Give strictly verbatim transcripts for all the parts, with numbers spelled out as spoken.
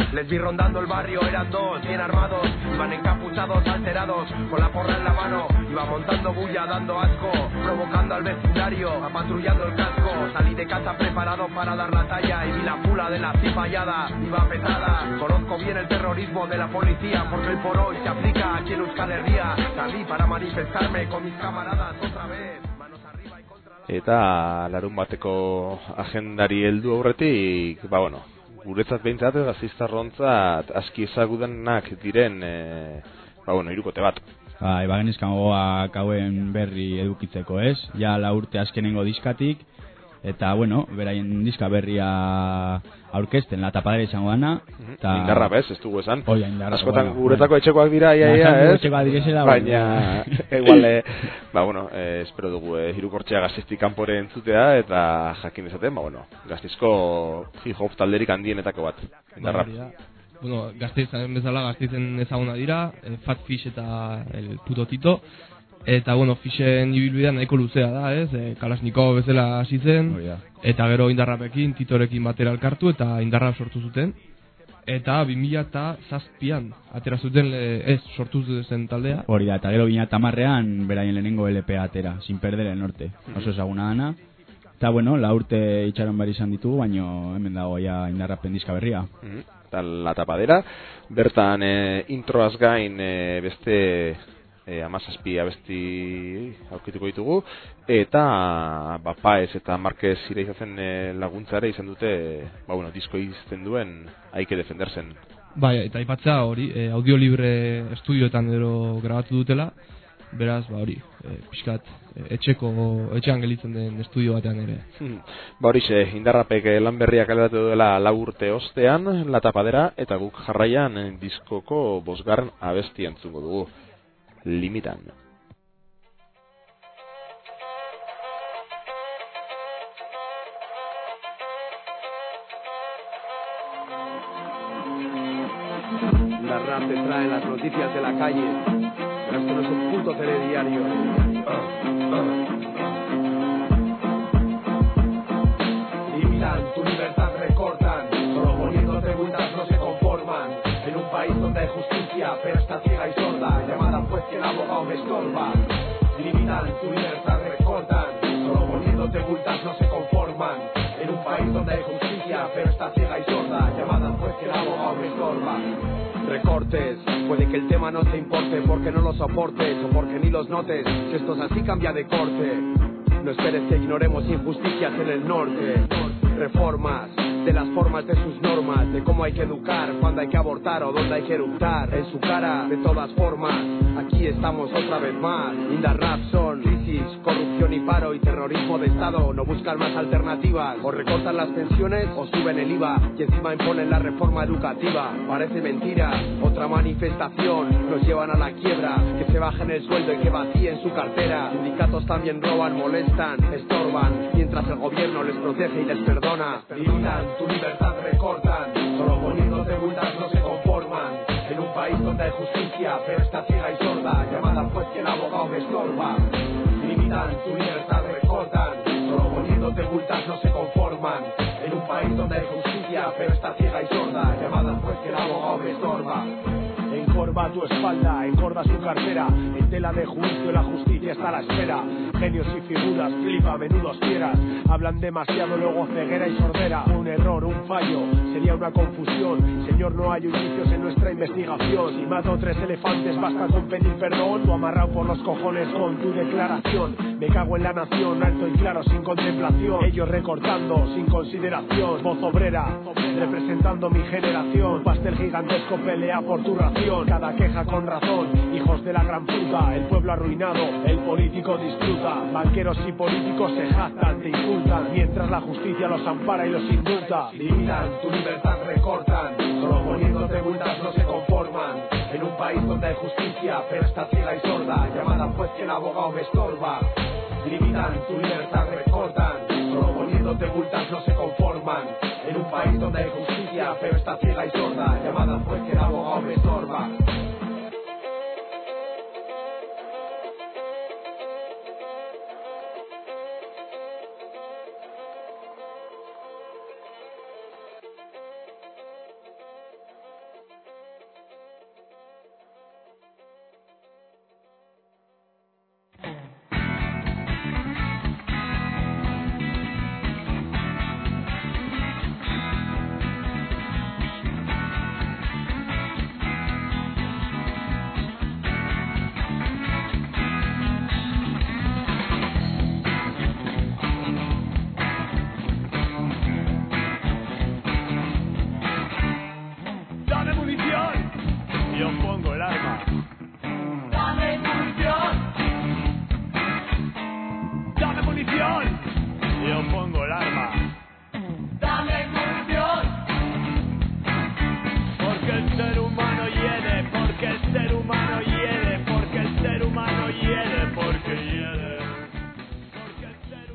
Les vi rondando el barrio, eran dos, bien armados, iban encapuchados, alterados, con la porra en la mano, iba montando bulla, dando asco, provocando al vecindario, apatrullando el casco. Salí de casa preparado para dar la talla y vi la pula de la cipallada, iba pesada. Conozco bien el terrorismo de la policía, porque hoy por hoy se aplica aquí en Euskal Herria. Salí para manifestarme con mis camaradas otra vez. Eta larun bateko agendari heldu aurretik, ba bueno, guretzat behintzat gazteiztarrontzat aski ezagudenak diren, e, ba bueno, hirukote bat. Bai, ba genizkangoak hauen berri edukitzeko, ez? Ja la urte azkenengo diskatik, eta bueno, beraien diska berria aurkezten, la tapadera izango dana. Ta... Indarra bez, ez dugu esan. Oia, indarra. Askotan bueno, guretako bueno. Etxekoak dira, ia, ia, ez? Etxekoak direzela, baina, igual, eh, ba, bueno, eh, espero dugu, eh, hirukortxea Gasteiztik kanpore entzutea, eta jakin dezaten, ba, bueno, Gasteizko hip-hop talderik handienetako bat. Indarra. Bueno, Gasteizaren bezala, Gasteizen ezaguna dira, eh, Fat Fish eta el puto Tito. Eta, bueno, Fishen ibilbidea nahiko luzea da, ez? E, Kalashnikov bezala hasi zen, oh, yeah. Eta gero Indarrapekin, Titorekin batera elkartu, eta Indarrap sortu zuten. Eta bi mila zazpian atera zuten, ez, sortu zen taldea. Hori da, eta gero bi mila hamarrean beraien lehenengo L P atera, Sin Perder el Norte. Mm-hmm. Oso ezaguna dana. Eta, bueno, la urte itxaron behar izan ditugu, baino hemen dago ja Indarrapen diska berria. Mm-hmm. Eta la tapadera, bertan e, introaz gain e, beste... E, amazazpi abesti aurkituko ditugu, eta ba, Paez eta Marquez ireizatzen e, laguntzare izan dute, ba, bueno, disko izten duen Aike Defendersen. Bai, eta aipatza hori, e, audio libre estudioetan ero grabatu dutela, beraz, ba hori, e, pixkat, e, etxeko, etxean gelitzen den estudio batean ere. Hmm. Ba hori ze, Indarrapek lan berriak kaleratu duela lau urte ostean, la tapadera, eta guk jarraian diskoko bosgarren abesti entzungo dugu. Limitan. La rap te trae las noticias de la calle, pero esto no es un puto telediario. Uh, uh. Limitan, tu libertad recortan, solo poniéndote multas no se conforman. En un país donde hay justicia, pero está ciega y sorda, llamada pues que el abogado me estorba. Limitan, tu libertad recortan, solo poniéndote multas no se conforman. En un país donde hay justicia, pero está ciega y sorda, llamada pues que el abogado me estorba. Recortes, puede que el tema no te importe porque no lo soportes o porque ni los notes, si esto es así cambia de corte. No esperes que ignoremos injusticias en el norte. Reformas de las formas de sus normas, de cómo hay que educar, cuándo hay que abortar o dónde hay que eructar. En su cara, de todas formas, aquí estamos otra vez más. Indarrap son crisis, corrupción y paro y terrorismo de Estado. No buscan más alternativas, o recortan las pensiones o suben el I V A y encima imponen la reforma educativa. Parece mentira, otra manifestación, nos llevan a la quiebra. Que se bajen el sueldo y que vacíen su cartera. Sindicatos también roban, molestan, estorban, mientras el gobierno les protege y les perdona. Limitan, tu libertad recortan, solo poniéndote multas no se conforman. En un país donde hay justicia, pero está ciega y sorda, llamada pues que el abogado me estorba. Limitan, tu libertad recortan, solo poniéndote multas no se conforman. En un país donde hay justicia, pero está ciega y sorda, llamada pues que el abogado me estorba. Encorva tu espalda, engorda su cartera. En tela de juicio la justicia está a la espera. Genios y figuras, flipa, menudos fieras. Hablan demasiado, luego ceguera y sordera. Un error, un fallo, sería una confusión. Señor, no hay indicios en nuestra investigación. Si mato tres elefantes basta con pedir perdón. Tú amarrado por los cojones con tu declaración. Me cago en la nación, alto y claro, sin contemplación. Ellos recortando, sin consideración. Voz obrera, representando mi generación. Un pastel gigantesco pelea por tu ración. Cada queja con razón, hijos de la gran puta. El pueblo arruinado, el político disfruta. Banqueros y políticos se jactan, te insultan, mientras la justicia los ampara y los indulta. Limitan, tu libertad recortan, solo poniéndote multas no se conforman. En un país donde hay justicia, pero está ciega y sorda, llamada pues que el abogado me estorba. Limitan, tu libertad recortan, solo poniéndote multas no se conforman. En un país donde hay justicia, pero está ciega y sorda, llamada pues que el abogado me estorba.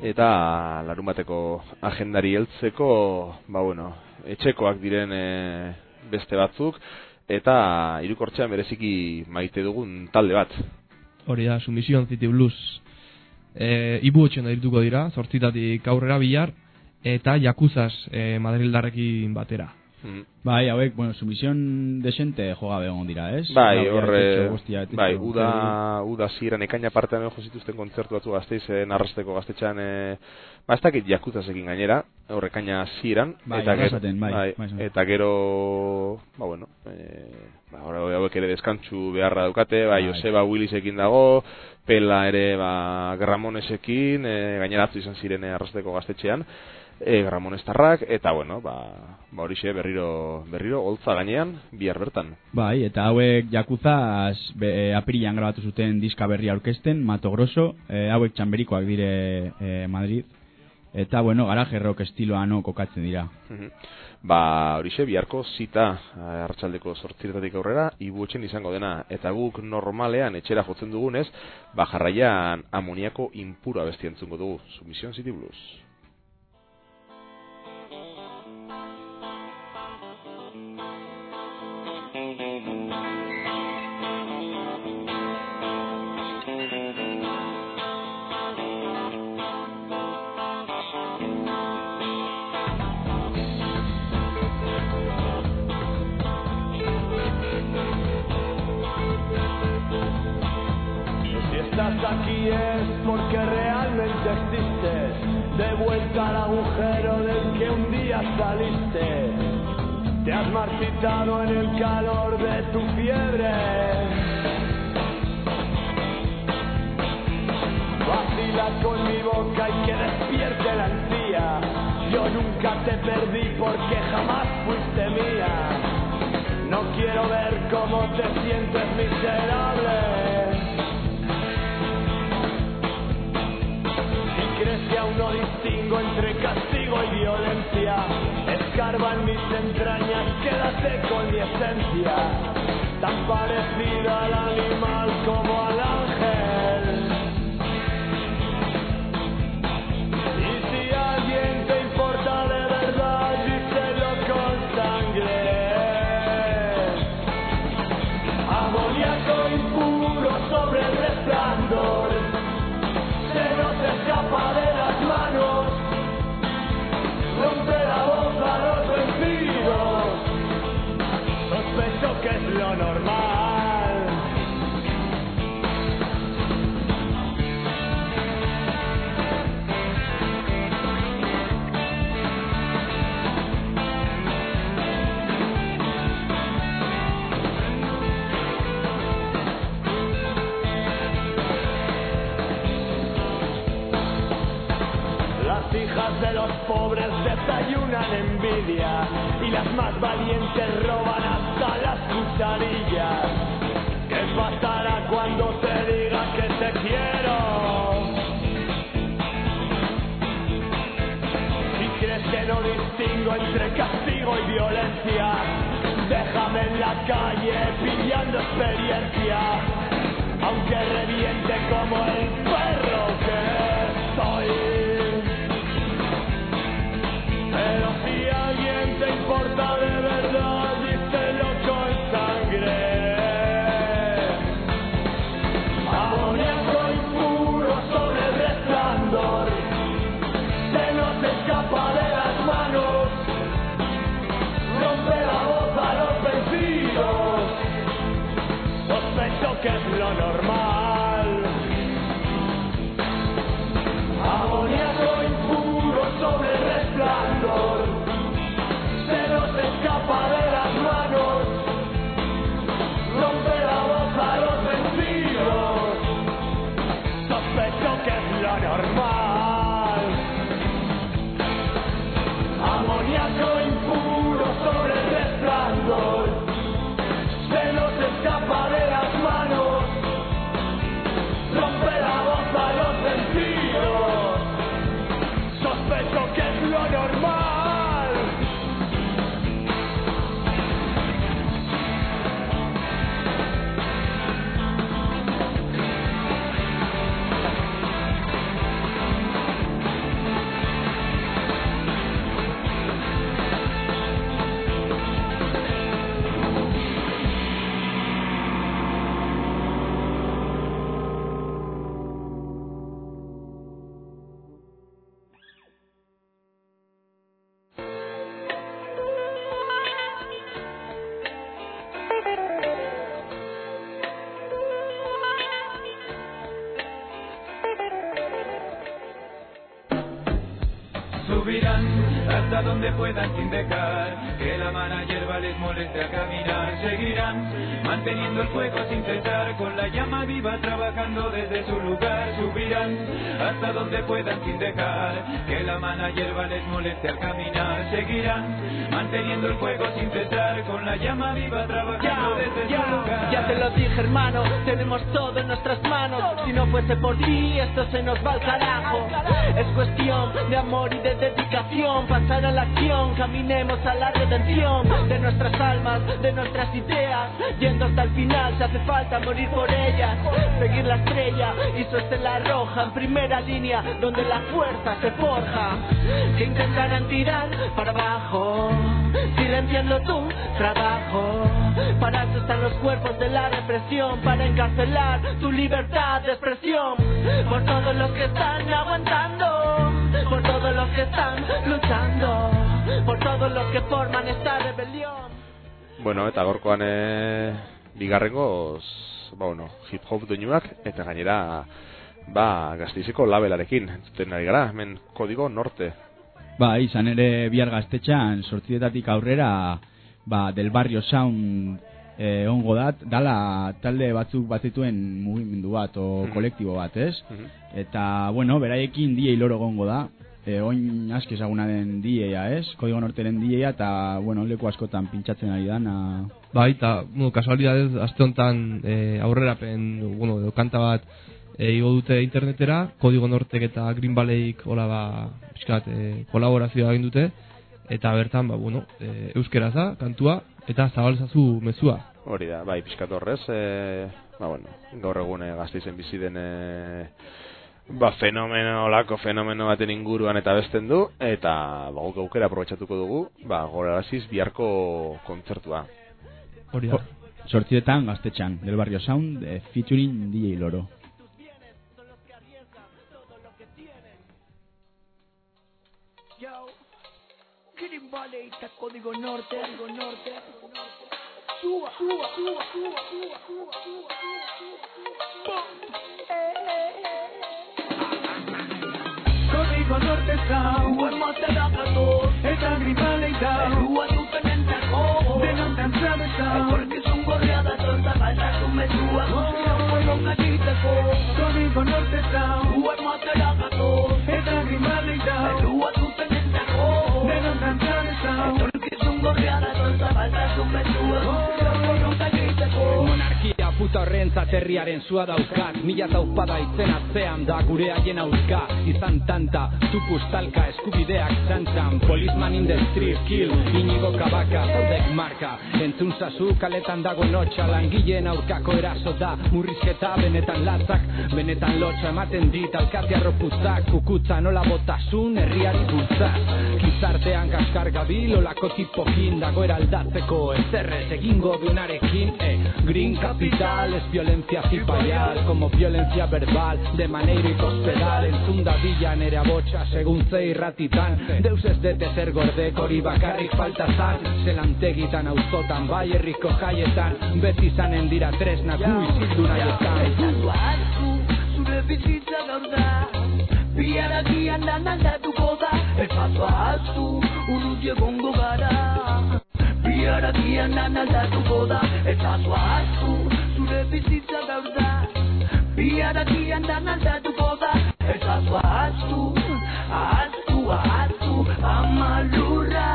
eta larunbateko agendari heltzeko, ba bueno, etxekoak diren e, beste batzuk, eta Hirukortzean bereziki maite dugun talde bat. Hori da, Submission City Blues. E, Ibu etxen da irtuko dira, zortzitatik aurrera Bilar, eta Jakuzas e, Madrildarrekin batera. Mm. Bai, hauek, bueno, Submission desente joga begon dira, ez? Bai, horre, bai, uda, uda ziren ekaina partean jo zituzten kontzertu batzu Gasteizen arrasteko gaztetxean, e, ba, ez dakit Jakuzasekin gainera, horre ekaina ziren, bai, eta, ger, bai, bai, bai, eta gero, ba, bueno, e, ba, hauek ere deskantzu beharra daukate, bai, Joseba Willisekin dago, Pela ere, ba, Ramonesekin, e, gainera atzu izan ziren arrasteko gaztetxean, E, Ramonestarrak, eta bueno, ba, ba horixe berriro, berriro holtza gainean, bihar bertan. Bai, eta hauek Jakuzaz e, apirilan grabatu zuten diska berria aurkezten, Mato Grosso, e, hauek txamberikoak dire e, Madrid, eta bueno, garaje rock estiloa no kokatzen dira. Ba horixe, biharko zita arratsaldeko zortziretatik aurrera, Ibu etxen izango dena, eta guk normalean etxera jotzen dugunez, ba jarraian Amoniako Impura bestia entzungo dugu, Submission City Blues. Aquí es porque realmente existes, de vuelta al agujero del que un día saliste. Te has marchitado en el calor de tu fiebre. Vacila con mi boca y que despierte la ansía. Yo nunca te perdí porque jamás fuiste mía. No quiero ver cómo te sientes miserable. ¿Crees que aún no distingo entre castigo y violencia? Escarba en mis entrañas, quédate con mi esencia, tan parecida al animal como al ángel. Y si a alguien te importa de verdad, díselo con sangre. Amoníaco impuro sobre el resplandor, se nos escapa de las manos, rompe la voz a los vencidos. Sospecho que es lo normal. Las hijas de los pobres desayunan envidia y las más valientes roban hasta las cucharillas. ¿Qué pasará cuando te diga que te quiero? Si crees que no distingo entre castigo y violencia, déjame en la calle pillando experiencia, aunque reviente como el perro que soy. Pero si a alguien te importa de verdad, díselo con sangre. Amoníaco impuro sobre el resplandor, se nos escapa de las manos, rompe la voz a los vencidos. Sospecho que es lo normal. hasta donde puedan sin dejar que la mala hierba les moleste a caminar. Seguirán manteniendo el fuego sin cesar, con la llama viva trabajando desde su lugar. Subirán hasta donde puedan sin dejar que la mala hierba les moleste al caminar. Seguirán manteniendo el fuego sin cesar, con la llama viva trabajando ya, desde ya, su lugar. Ya te lo dije, hermano, tenemos todo en nuestras manos. Si no fuese por ti, esto se nos va al carajo. Es cuestión de amor y de dedicación, pasar a la acción, caminemos a la redención de nuestras almas, de nuestras ideas, yendo hasta el final si hace falta morir por ellas. Seguir la estrella y su estela roja en primera línea, donde la fuerza se forja. Que intentarán tirar para abajo, silenciando tu trabajo. Para eso están los cuerpos de la represión, para encarcelar tu libertad de expresión. Por todos los que están aguantando, por todos los que están luchando, por todos los que forman esta rebelión. Bueno, eta gorkoan e, bigarrengoz, ba, bueno, hip hop doinuak, eta gainera ba, Gasteizeko labelarekin entzuten ari gara, hemen Kodigo Norte. Ba, izan ere bihar Gaztetxean sortzietatik aurrera ba, Del Barrio Sound eh, ongo dat, dala talde batzuk batetuen mugimendu bat o mm-hmm. kolektibo bat, ez? Mm-hmm. Eta, bueno, beraiekin D J Loro gongo da, e, oin aski ezaguna den D J-a, ez? Kodigo Norteren D J-a, eta, bueno, leku askotan pintxatzen ari dana. Bai, eta, bueno, kasualidadez, aste honetan e, aurrerapen, bueno, edo kanta bat e, igo dute internetera, Kodigo Nortek eta Green Valleyk hola ba, pixkat, e, kolaborazioa egin dute, eta bertan, ba, bueno, e, euskeraz da, kantua, eta zabalzazu mezua. Hori da, bai, pixkat horrez, e, ba, bueno, gaur egun e, Gasteizen bizi den e, ba, fenomeno, olako fenomeno baten inguruan eta besten du, eta ba, guk aukera aprobetxatuko dugu, ba, gogoraraziz biharko kontzertua. Hori da. Sortzietan Gaztetxean, Del Barrio Sound, eh, featuring D J Loro. Green Valley, Código Norte, Código Norte. Suba, suba, suba, suba, suba, suba, suba, suba. Eh, eh, eh. Código Norte Sound, Buen Matarakato, eta Green Valley Down, Rua tu penentako, denontan zabe Sound, porque son gorriadas, tonta falta su mesua, no cachitako. Código Norte Sound, Buen Matarakato, eta Green Valley Down, Rua tu penentako, denontan zabe Sound, porque son gorriadas, tonta falta su mesua, no cachitako. Monarkia puta horrentzat herriaren zua daukat, mila zauzpada itzen atzean da gure haien auzka. Izan tanta, tupus talka, eskubideak zantzan, Policeman in the street, kill, Inigo Kabaka, zaudek marka. Entzun zazu kaletan dago notxa, langileen aurkako eraso da, murrizketa benetan latzak, benetan lotxa ematen dit, alkatea roputzak, kukutza nola botasun herriari bultzak. Gizartean kaskar gabil, olako tipokin, dago eraldatzeko, ezerrez egingo duenarekin, eh. Green Capital, es violencia cipayal, como violencia verbal, de maneiro ikospedal, entzun da bilan ere abotxa, segun ze irratitan, deus ez dete zer gordek hori bakarrik falta zan, zelantegitan auzotan, bai herriko jaietan, beti izanen dira tresnak gu izildu nahietan. Estatu hartu, zure bizitza gaur da, biharakian lan aldatuko da. Estatu hartu, urruti egongo gara, biharakian lan aldatuko da. Estatu hartu, zure bizitza gaur da, biharakian lan aldatuko da. Estatu hartu, hartu, hartu, amalurra.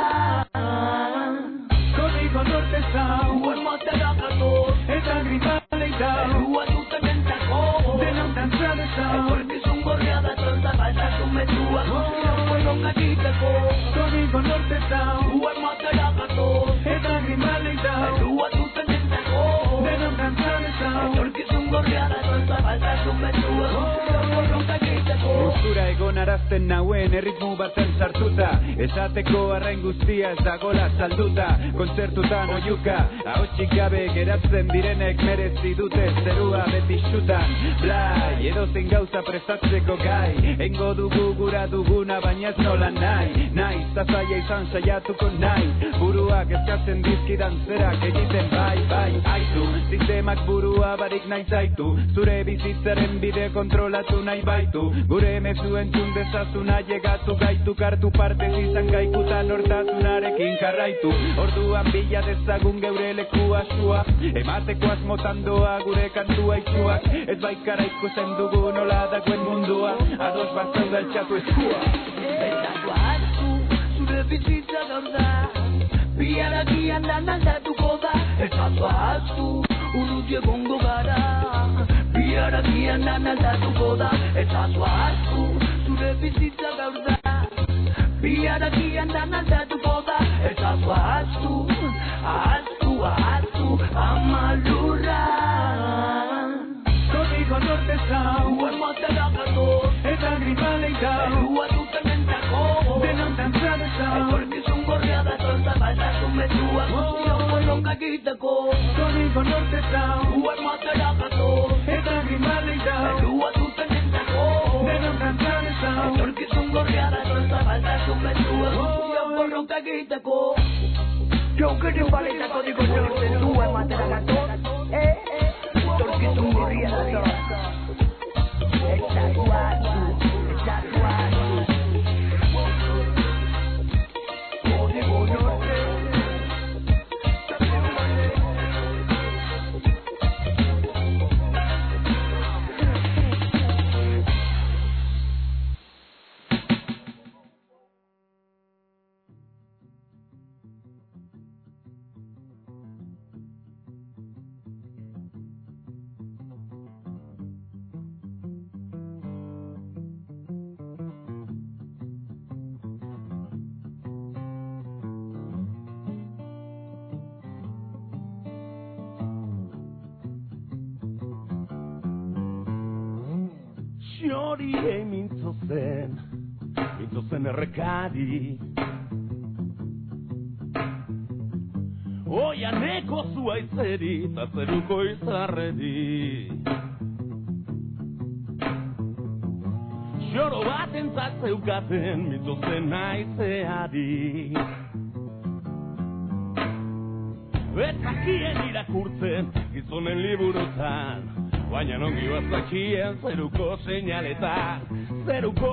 Código Norte Sound, Buen Matarakato, eta Green Valley Down, Rua tu penentako, denontan zabe Sound, porque son gorriadas, tonta falta su mesua, no cachitako. Código Norte Sound, Buen Matarakato, eta Green Valley Down, Rua tu penentako, denontan zabe Sound, porque son gorriadas, tonta falta su mesua, no cachitako. Gustura egon arazten nauen erritmu baten sartuta, esateko arrain guztia ez dagola salduta, kontzertutan oiuka, ahotsik gabe geratzen direnek merezi dute zerua beti xutan. Blai, edozein gauza prestatzeko gai, engo dugu gura duguna baina ez nola nahi, nahi, zazaia izan saiatuko nahi, buruak eskatzen dizkidan zerak egiten bai, bai, aizu, sistemak burua barik nahi zaitu, zure bizitzaren bide kontrolatu nahi baitu, gure mezu entzun eman dezazuna llegatu gaitu kartu partez izan gaikutan hortasunarekin jarraitu orduan bila dezagun geure lekua sua emateko asmotan doa gure kantua itxuak ez baikara ikusten dugu nola dagoen mundua ados bazauda altxatu eskua Betako hartu zure bizitza gaur da biharagian lan aldatuko da Ezatu ahaztu urruti egongo gara biharagian lan aldatuko da Ezatu ahaztu zure bizitza gaur da biharagian lan aldatuko da Ezatu ahaztu, ahaztu, ahaztu amalurra Conmigo norte zau Uemotera gato eta grimalei zau Elua duten entzako Denontan zabe zau Etorkizun gorria da torta baltasun metua Guztio borroka egiteko Conmigo norte zau Uemotera gato eta grimalei zau Elua duten entzako Denontan zabe zau Etorkizun gorria da torta baltasun metua Guztio borroka egiteko Yo quiero baleitako digo norte Uemotera gato Eh, eh Etorkizun gorria da torta Ezatu ahaztu, ezatu ahaztu Código Norte Xori mintzo zen, mintzo zen errekari Oianeko zuaitzeri eta zeruko izarreri Xoro bat entzat zeukaten mintzo zen naizeari Betzakien irakurtzen gizonen liburutan Baina nongi bazakien zeruko seinaletan, zeruko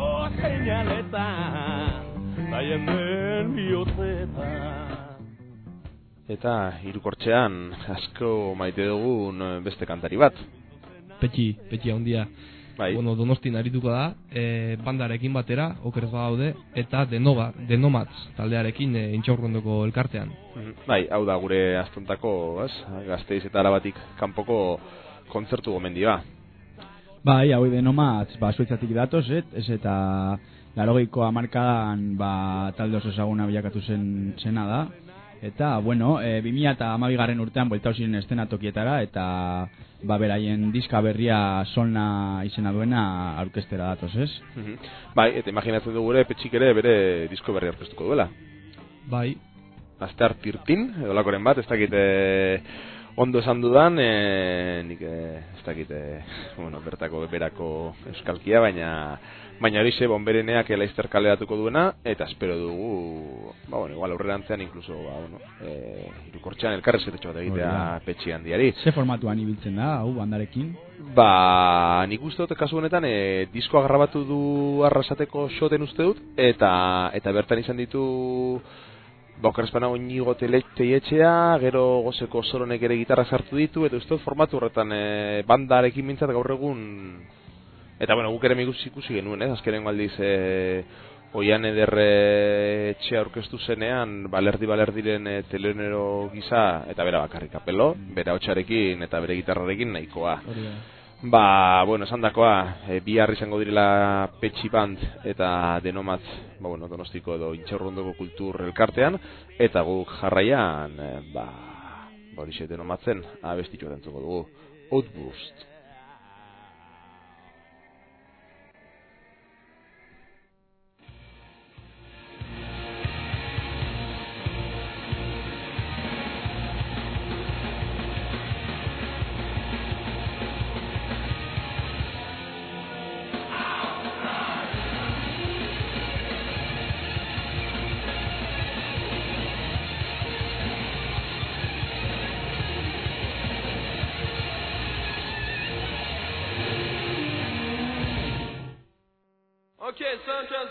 seinaletan, daien den bihotzetan. Eta hirukortzean asko maite dugun beste kantari bat. Petxi, petxi handia. Bai. Bueno, Donostin arituko da, e, bandarekin batera, okerez badaude, eta Denova, Denomatz taldearekin e, intxaurrondoko elkartean. Bai, hau da gure astontako, ez? Gasteiz eta Arabatik kanpoko kontzertu gomendioa. Bai, hau Denomatz, ba, Suitzatik datoz, et? Ez eta larogeiko hamarkadan ba, talde oso ezaguna bilakatu zen zena da. Eta, bueno, e, bi mila hamabigarren urtean bueltau ziren estenatokietara, eta ba, beraien diska berria Solna izena duena aurkeztera datoz, ez? Bai, eta imaginatzen dugu ere, Petxik ere bere disko berria aurkeztuko duela. Bai. Astear tirtin, edo lakoren bat, ez dakit e, ondo esan dudan, e, nik e, ez dakit, e, bueno, bertako berako euskalkia, baina baina horixe bonbereneak Laizter kaleratuko duena, eta espero dugu, ba, bueno, igual aurrerantzean inkluso, ba, bueno, e, hirukortzean elkarrezketetxo bat egitea Petxi handiari. Ze formatuan ibiltzen da, hau, bandarekin? Ba, nik uste dut kasu honetan e, diskoa grabatu du Arrasateko xoten uste dut, eta eta bertan izan ditu Bokerrezpana Oñigo Teietxea, gero Gozeko Soronek ere gitarra sartu ditu, eta uste dut formatu horretan e, bandarekin mintzat gaur egun. Eta bueno, guk ere ikusi ikusi genuen, ez? Azkenengo aldiz e, Oian Ederre etxea aurkeztu zenean, balerdi balerdiren e, telonero gisa, eta bera bakarrik apelo, bera hotxarekin eta bere gitarrarekin nahikoa. Ba, bueno, esan dakoa, e, bihar izango direla Petxi Band eta Denomatz, ba, bueno, Donostiko edo Intxaurrondoko kultur elkartean, eta guk jarraian, e, ba, ba, horixe Denomatzen, abestitxo dentzuko dugu, Outburst.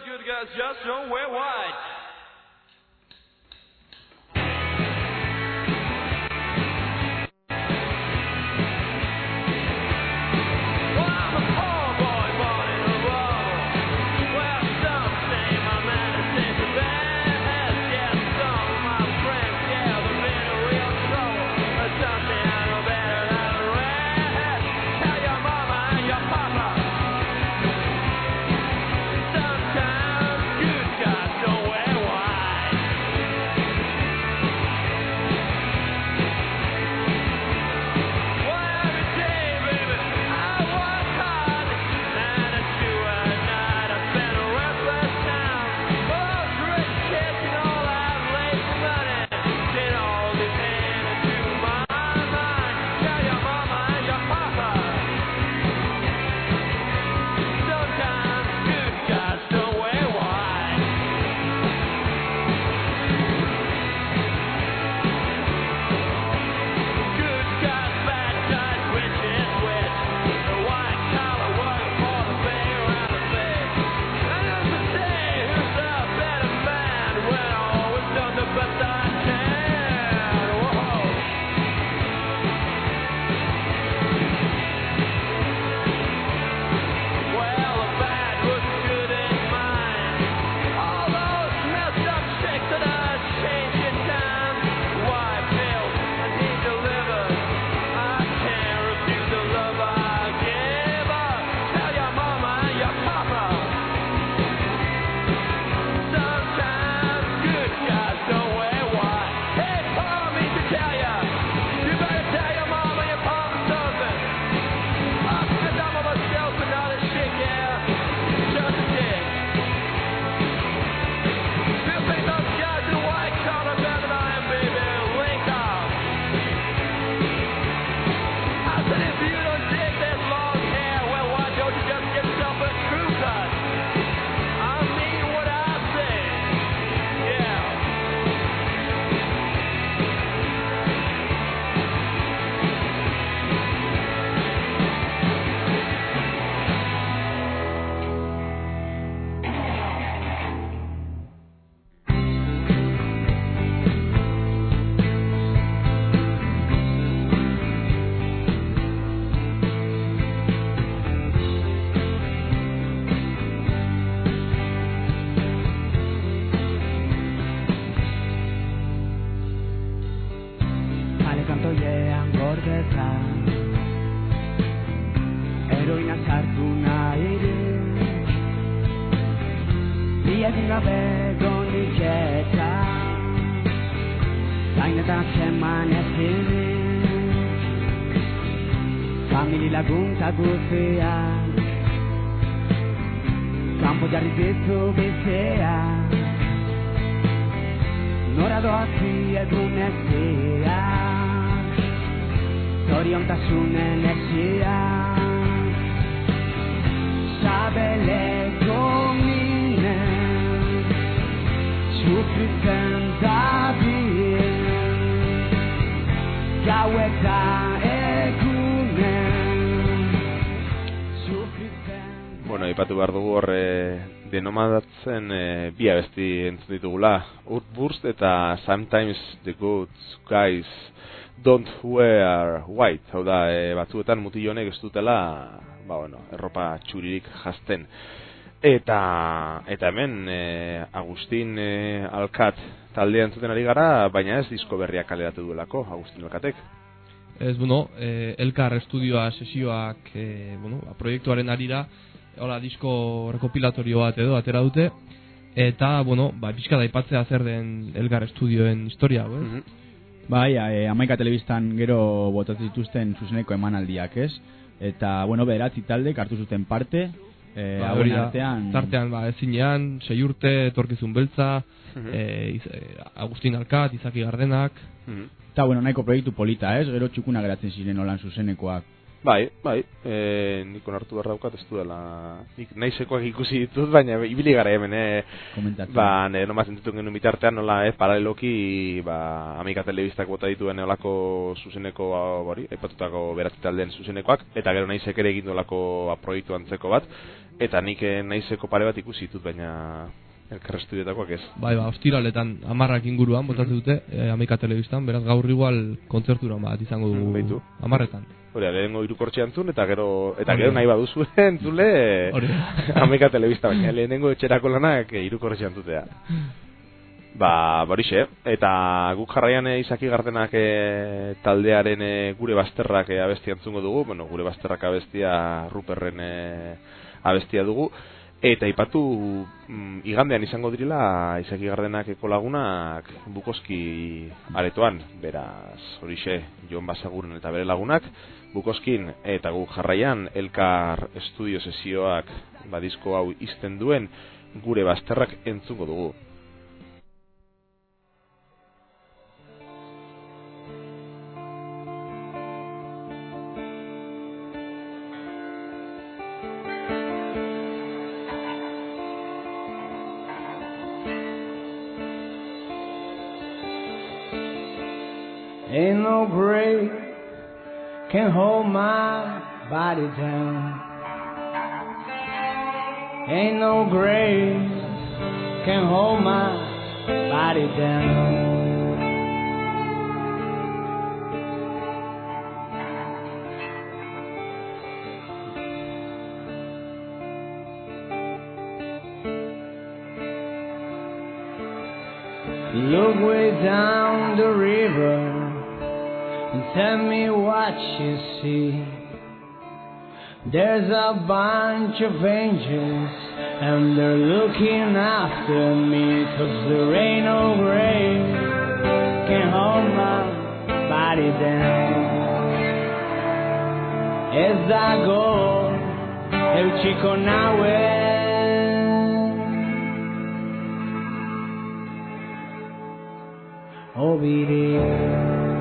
good guys just don't wear white. Bueno, aipatu behar dugu horre denomadatzen e, bi abesti entzun ditugula, Outburst eta Sometimes the Good Guys Don't Wear White. Hau da, e, batzuetan mutil honek ez dutela, ba, bueno, erropa txuririk jazten. Eta, eta hemen e, Agustin e, Alkat taldea entzuten ari gara, baina ez disko berriak kaleratu duelako, Agustin Alkatek. Ez, bueno, e, Elkar estudioa sesioak e, bueno, proiektuaren arira, hola, disko rekopilatorio bat edo atera dute, eta, bueno, ba, pixka da aipatzea zer den Elkar estudioen historia, ez? Mm -hmm. Bai, e, Amaika telebistan gero botatzen dituzten zuzeneko emanaldiak, ez? Eta, bueno, bederatzi talde hartu zuten parte, e, ba, hauen artean... Tartean, ba, ezinean, sei urte, Etorkizun Beltza, mm -hmm. e, iz, e, Agustin Alkat, Izaki Gardenak... Mm -hmm. Eta, bueno, nahiko proiektu polita, ez? Gero txukuna geratzen ziren olan zuzenekoak. Bai, bai, e, nik onartu behar daukat ez duela, nik naizekoak ikusi ditut, baina ibili gara hemen, e, ba, ne, nomaz entzutu genuen bitartean, nola, e, paraleloki, ba, Amika Telebistak bota dituen olako zuzeneko, bori, epatutako beratzi taldeen zuzenekoak, eta gero naizek ere egin dolako proiektu antzeko bat, eta nik naizeko pare bat ikusi ditut, baina elkar estudietakoak ez. Bai, ba, ostiraletan amarrak inguruan botatzen dute, e, Amika Telebistan, beraz gaur igual kontzertura bat izango dugu Beitu. amarretan. Hori, lehenengo hirukortxe antzun, eta gero, eta gero nahi baduzu entzule Amika Telebista, baina lehenengo etxerako lanak hirukortxe antzutea. Ba, borixe, eta guk jarraian e, Izaki Gardenak e, taldearen e, gure bazterrak e, abestia antzungo dugu, bueno, gure bazterrak abestia Ruperren e, abestia dugu, eta ipatu mm, igandean izango direla Izaki Gardenak eko lagunak Bukoski aretoan, beraz, horixe, Jon Basaguren eta bere lagunak, Bukoskin eta gu jarraian Elkar estudio sesioak badizko hau izten duen gure bazterrak entzungo dugu. Ain't no grave can hold my body down. Ain't no grave can hold my body down. Look way down the river and tell me what you see. There's a bunch of angels and they're looking after me, 'cause there ain't no grave can hold my body down. Ez dago eutxiko nauen obirik.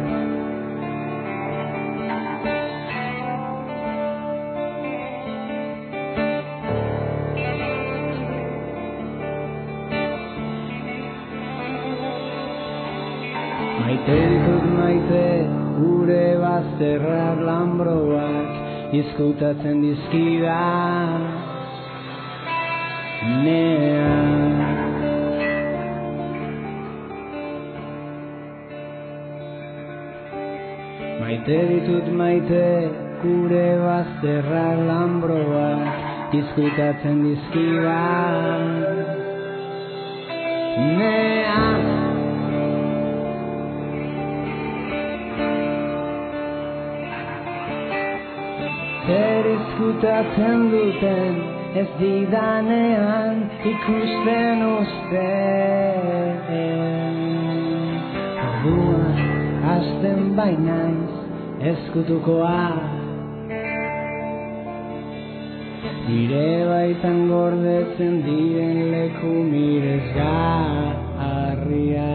Maite ditut maite, gure bazterrak lambroak izkutatzen dizkidan nean. Maite ditut maite, gure bazterrak lambroak izkutatzen dizkidan nean. Zer izkutatzen duten ez didanean ikusten usten. Orduan hasten bainaiz ezkutukoa, nire baitan gordetzen diren leku miresgarria.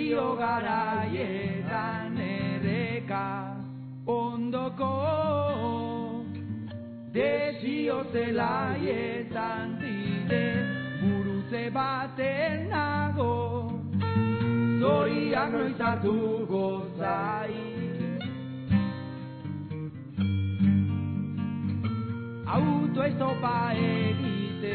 desio garaietan erreka ondoko desio zelaietan dire burutze baten nago zoriak noizatu gozai autoestopa egite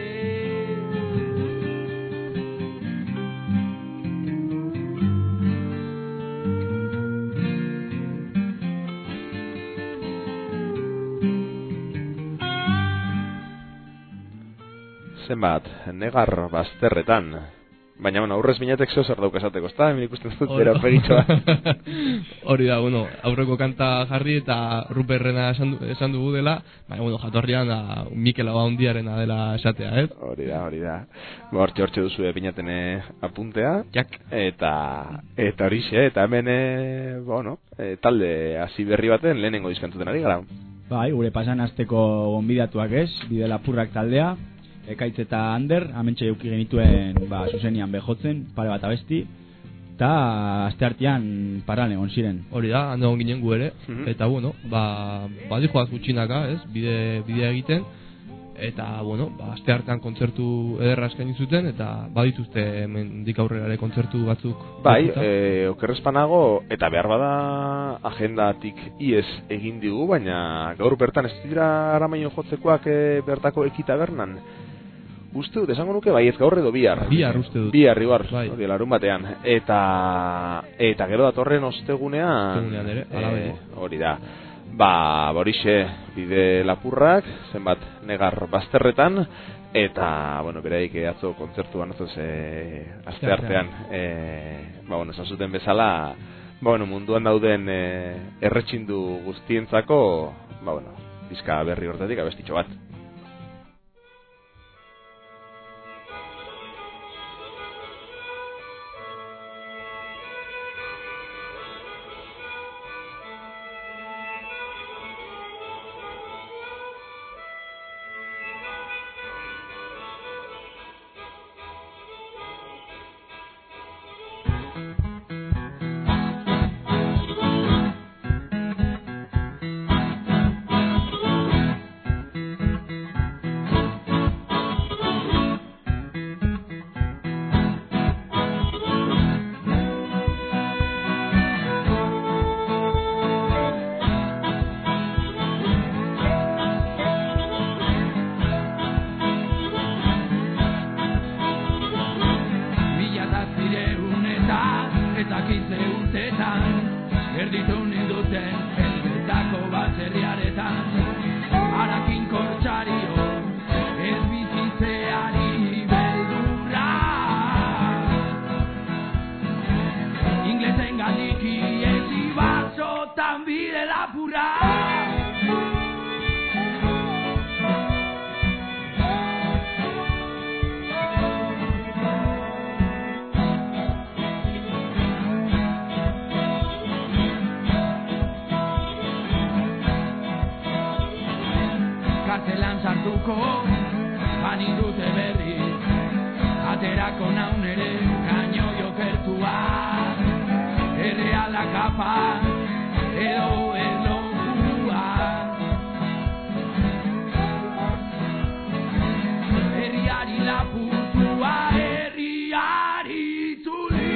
zenbat, negar bazterretan. Baina, bueno, aurrez binatek zeo zer dauk esateko, ezta? Hemen ikusten dut bera pegitxoa. Hori da, bueno, aurreko kanta jarri eta Ruperrena esan, du, esan dugu dela, baina, bueno, jatorrian da Mikel Abaundiarena dela esatea, ez? Hori da, hori da. Ba, hortxe hortxe duzu epinaten apuntea. Jak. Eta, eta horixe, eta hemen, e, bueno, e, talde hasi berri baten lehenengo diskantzuten ari gara. Bai, gure pasan asteko gonbidatuak ez, Bide Lapurrak taldea. Ekaitz eta Ander, amentxe euki genituen ba, zuzenian bejotzen, pare bat abesti, eta aste artean parran egon ziren. Hori da, hande egon ginen gu ere, mm-hmm. Eta bueno, ba, badi joaz gutxinaka, ez, bide, bidea egiten, eta bueno, ba, aste artean kontzertu ederra eskaini zuten, eta badituzte mendik aurrera ere kontzertu batzuk. Bai, e, okerrezpanago, eta behar bada agendatik iez egin digu, baina gaur bertan ez dira aramaino jotzekoak e, bertako ekitabernan. Uste dut, esango nuke, bai ez gaur edo bihar. Bihar uste dut. Bihar, ibar, bai. Hori, larun batean. Eta, eta gero datorren ostegunean... Ostegunean ere, alabe. Hori da. Ba, borixe, Bide Lapurrak, zenbat negar bazterretan, eta, bueno, beraik atzo kontzertuan, atzo ze, aste artean, e, ba, bueno, esan zuten bezala, ba, bueno, munduan dauden e, erretxindu guztientzako, ba, bueno, diska berri hortatik abestitxo bat. Kartzelan sartuko bani dute berri aterako naun ere kaino jokertua erreala kapa edo erlojua herriari lapurtua herriari tuli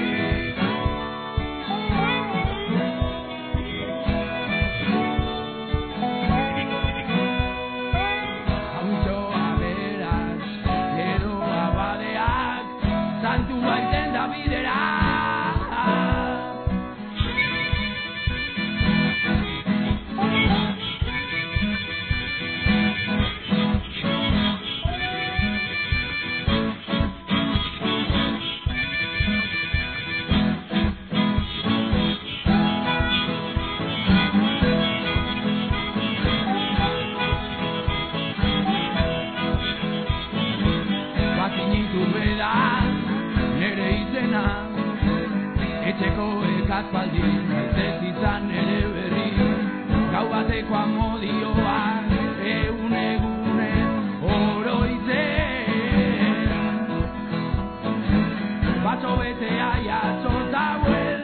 Aspaldi, ez izan ere berri, gau bateko amodioa, egun egunen oroitzen. Batzo betea jasota huel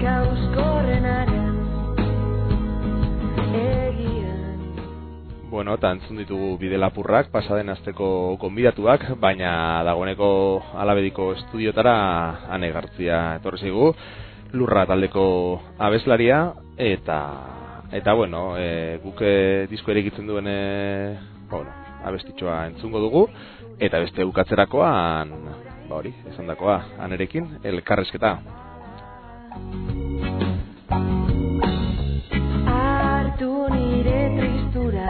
Bueno, eta entzun ditugu Bidelapurrak, pasaden asteko gonbidatuak, baina dagoeneko Alabediko estudiotara Ane Gartzia etorri zaigu, Lurra taldeko abeslaria, eta, eta bueno, e, guk disko erikitzen duen e, bueno, abestitxoa entzungo dugu, eta beste bukatzerakoan, ba hori, esan dakoa, Anerekin, elkarrezketa. Hartu nire tristura,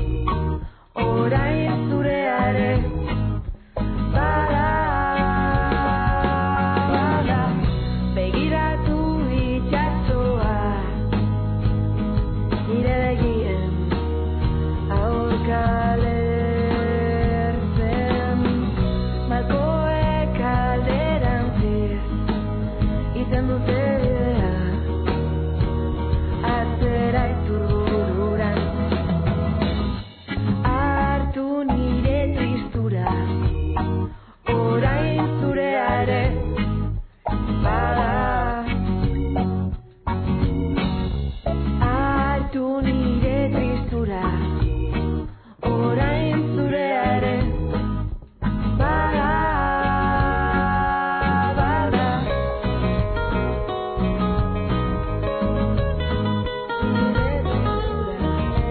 orain zureare, bada, bada, begiratu itxasoa, nire begien aurka lertzen, malkoek alderantziz, iten dute bidea, atzera iturbururantz. Hartu nire tristura, orain zureare, bada. Hartu nire tristura, orain zureare, bada, bada. Nire tristura,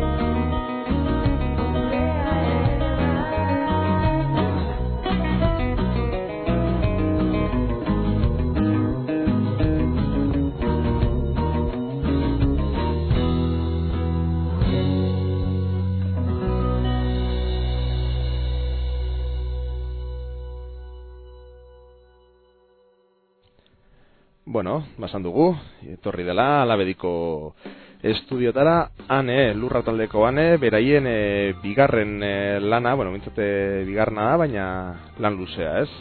Bueno, basan dugu, etorri dela Alabediko estudiotara, Ane, Lurra taldeko Ane, beraien e, bigarren e, lana, bueno, mintzate bigarrena da, baina lan luzea, ez?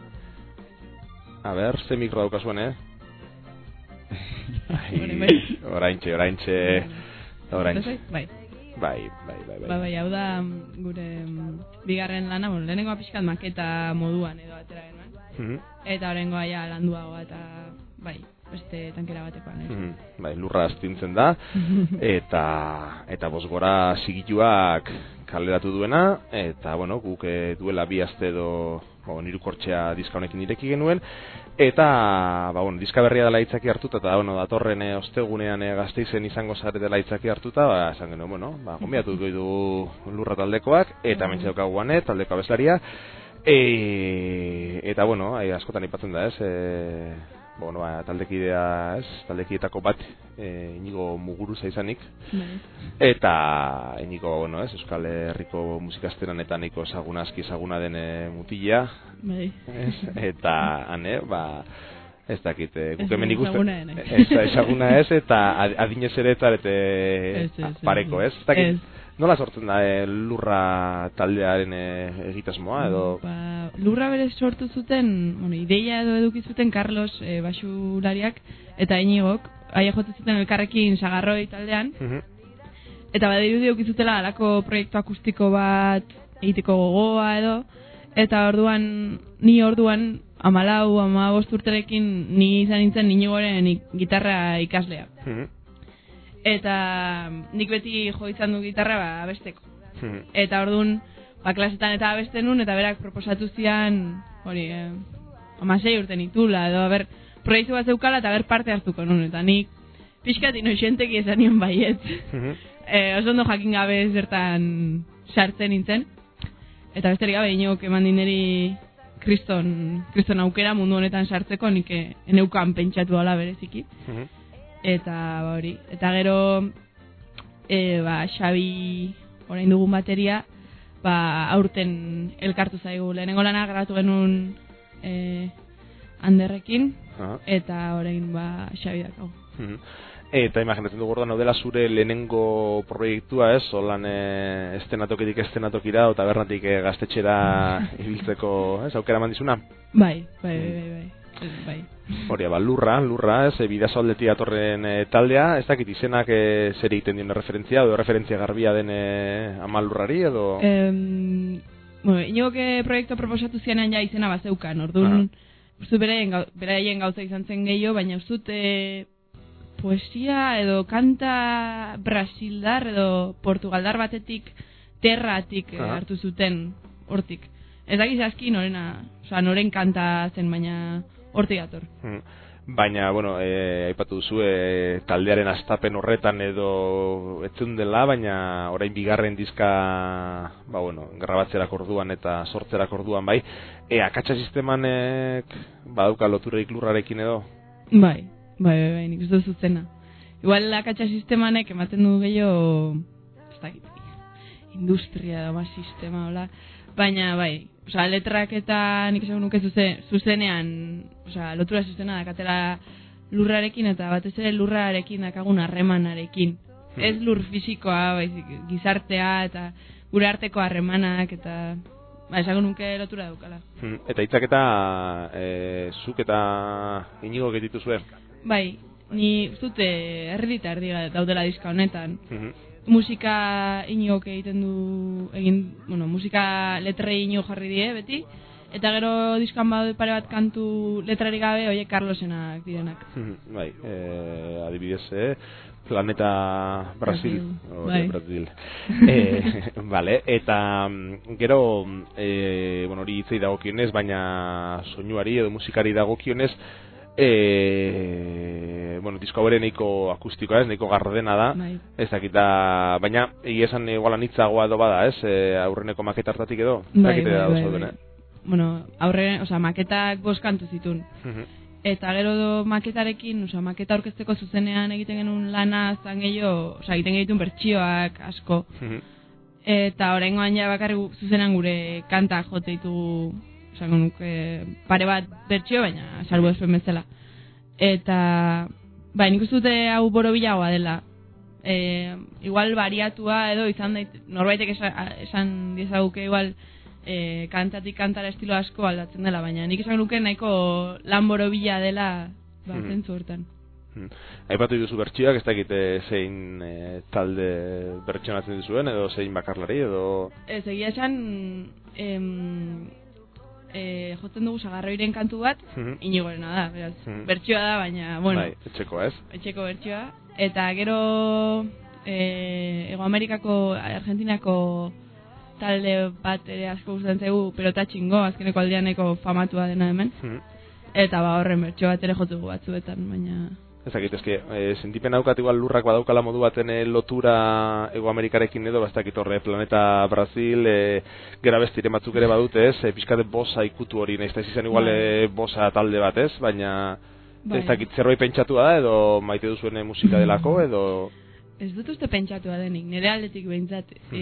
A ber, ze mikro daukazuen, eh? Ai, oraintxe, oraintxe, oraintxe. Bai. Bai, bai, bai, bai. Ba, bai, hau da gure mm, bigarren lana, bueno, lehenengoa pixkat maketa moduan edo atera genuen. Mhm. Eta horrengoa ja landuagoa eta bai, beste tankera batekoan, ez? Mhm. Bai, lurra astintzen da, eta eta bosgora sigituak kaleratu duena, eta bueno, guk eh, duela bi aste edo bo, nirukortxea diska honekin ireki genuen, eta ba, bueno, diska berria dela itzaki hartuta, eta bueno, datorren e, ostegunean e, Gasteizen izango zare dela itzaki hartuta, ba, esan genuen, bueno, ba, gonbidatu dugu Lurra taldekoak, eta mentxe daukagu Ane, taldeko abeslaria, e, eta bueno, ai, askotan ipatzen da, ez, e, bueno, ba, taldekidea, ez, taldekietako bat, e, Inigo Muguruza izanik, Bai. eta Inigo, bueno, ez, Euskal Herriko musikazteran eta nahiko ezaguna, aski ezaguna den e, mutilea, Bai. ez, eta Ane, ba, ez dakit, e, guk Ez hemen ikusten, ezaguna ere. ez, ezaguna ez, eta ad- adinez ere eta ete Ez, ez, ez. pareko, ez, ez dakit, Ez. nola sortzen da e, Lurra taldearen e, egitasmoa, edo... Ba, Lurra berez sortu zuten, bueno, ideia edo eduki zuten Carlos e, basulariak eta Inigok, aia jotu zuten elkarrekin Sagarroi taldean, Mhm. eta badirudi eduki zutela halako proiektu akustiko bat egiteko gogoa edo, eta orduan, ni orduan, amalau, amabost urterekin, ni izan nintzen Inigoren ik- gitarra ikaslea. Mhm. Eta nik beti jo izan du gitarra ba, abesteko. Mhm. Eta orduan, ba, klasetan eta abesten nun, eta berak proposatu zian, hori, eh, amasei urte nitula, edo, ber, proiektu bat zeukala eta ber parte hartuko nun, eta nik pixkat inoxenteki esan nion baiet. Mhm. eh, oso ondo jakin gabe zertan sartzen nintzen, eta besterik gabe Inogok eman dineri kriston, kriston aukera mundu honetan sartzeko, nik eh, eneukan pentsatu ala bereziki. Mhm. Eta ba, hori, eta gero e, ba, Xabi orain dugun bateria, ba, aurten elkartu zaigu. Lehenengo lana grabatu genuen e, Anderrekin, Aha. eta orain ba, Xabi dakau. Mhm. Eta imaginatzen dugu orduan, hau dela zure lehenengo proiektua, ez? Holan e, estenatokitik estenatokira, eta bernatik e, gaztetxera ibiltzeko, ez? Aukera eman dizuna? Bai, bai, bai, bai, bai. bai. Hori, ba, lurra, lurra, ez? E, Bidasoaldetik datorren e, taldea, ez dakit izenak e, zer egiten dien referentzia, edo referentzia garbia den e, ama lurrari, edo... Em, bueno, Inigoke proiektu proposatu zianean ja izena bazeukan, orduan, uste beraien, gau, beraien gauza izan zen gehiago, baina uste e, poesia edo kanta brasildar edo portugaldar batetik terratik eh, hartu zuten hortik. Ez dakiz aski norena, osea, noren kanta zen, baina hortik dator. Hmm. Baina, bueno, eh, aipatu duzu, eh, taldearen astapen horretan edo etzun dela, baina orain bigarren diska, ba, bueno, grabatzerak orduan eta sortzerak orduan, bai, e, akatsa sistemanek badauka lotureik lurrarekin edo? Bai, bai, bai, bai, nik ez dut zuzena. Igual akatsa sistemanek ematen du gehiago, ez dakit, industria da, más sistema, hola, baina, bai, osea, letrak eta nik esan nuke zuze, zuzenean, osea, lotura zuzena dakatela lurrarekin eta batez ere lurrarekin dakagun harremanarekin. Hmm. Ez lur fisikoa, baizik, gizartea eta gure arteko harremanak eta ba, esango nuke lotura daukala. Hmm. Eta hitzak eta e, zuk eta Inigo getitu zuen? Bai, ni zute erdi eta erdi daudela diska honetan. Hmm. Musika Inigok egiten du, egin, bueno, musika letrei Inigo jarri die beti, eta gero diskan badu pare bat kantu letrarik gabe, oie Carlosenak direnak. Bai, eh, adibidez, eh, Planeta Brasil. Brasil. Bai. Brasil. eh, vale, eta gero, eh, bueno, hori hitzei dagokionez, baina soinuari edo musikari dagokionez, E, bueno, disko bere nahiko akustikoa ez, nahiko gardena da, bai. Ez dakita, baina egia esan igualan hitzagoa edo bada, ez, e, aurreneko maketa hartatik edo, bai, bai, bai, bai. Bueno, aurre, oza, maketak bost kantu zitun, uh-huh. Eta gero do maketarekin, oza, maketa orkesteko zuzenean egiten genuen lana, zan gehiago, oza, egiten genitun bertsioak asko, uh-huh. Eta oraingoan ja bakarri zuzenean gure kanta jote ditugu, esango nuke pare bat bertsio, baina salbu ezpen bezala. Eta, bai, nik uste dute hau borobilagoa dela. E, igual bariatua edo izan dait, norbaitek esan, esan diezaguke igual e, kantatik kantara estilo asko aldatzen dela, baina nik esan nuke nahiko lan borobila dela ba, hmm. zentzu hortan. Hmm. Aipatu dituzu bertsioak, ez dakite zein e, talde bertsionatzen duzuen, edo zein bakarlari, edo... Ez, egia esan... Em, E, jotzen dugu Sagarroiren kantu bat, mm-hmm. Inigorena da, beraz, mm-hmm. bertsioa da, baina, bueno... Bai, etxeko, ez? Etxeko bertsioa. Eta gero, e, Ego Amerikako, Argentinako talde bat ere asko gustatzen zaigu, Pelota Txingo, azkeneko aldeaneko famatua dena hemen. Mm-hmm. Eta ba horren bertsio bat ere jotu batzuetan, baina... Ezakit, ezki, e, sentipen daukat igual lurrak badaukala modu baten e, lotura Ego Amerikarekin edo, bastakit horre Planeta Brasil, e, gera bestiren batzuk ere badute, ez? E, pixkate bosa ikutu hori, nahiz da izan igual e, bosa talde bat, ez? Baina, bai. Ez dakit, zerbait pentsatua da, edo maite duzuen musika delako, edo... Ez dut uste pentsatua denik, nire aldetik behintzat. Mm.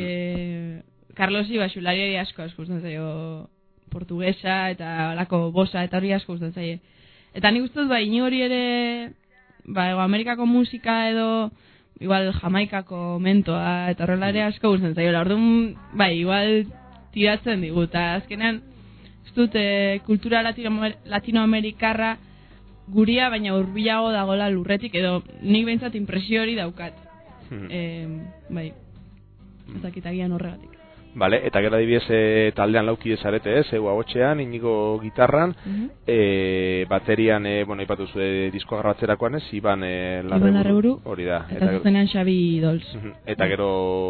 E, Carlosi basulariari asko asko usten zaio portugesa eta alako bosa eta hori asko usten zaio. Eta nik ustez, ba, ini hori ere... Ba, Ego Amerikako musika edo igual Jamaikako mentoa eta horrela ere asko gusten zaio. Orduan, bai, igual tiratzen digu eta azkenean ez dut e, kultura latino- latinoamerikarra guria baina hurbilago dagola lurretik edo nik behintzat impresio hori daukat. Hmm. E, bai. Ez dakit agian horregatik. Vale, eta gero adibidez e, taldean lauki desarete, ez, egu agotxean, Inigo gitarran, uh-huh. e, baterian, e, bueno, ipatu zu, e, disko grabatzerakoan ez, Iban e, Larreburu, hori da. Eta zuzenean Xabi Dols. Uh-huh. Eta gero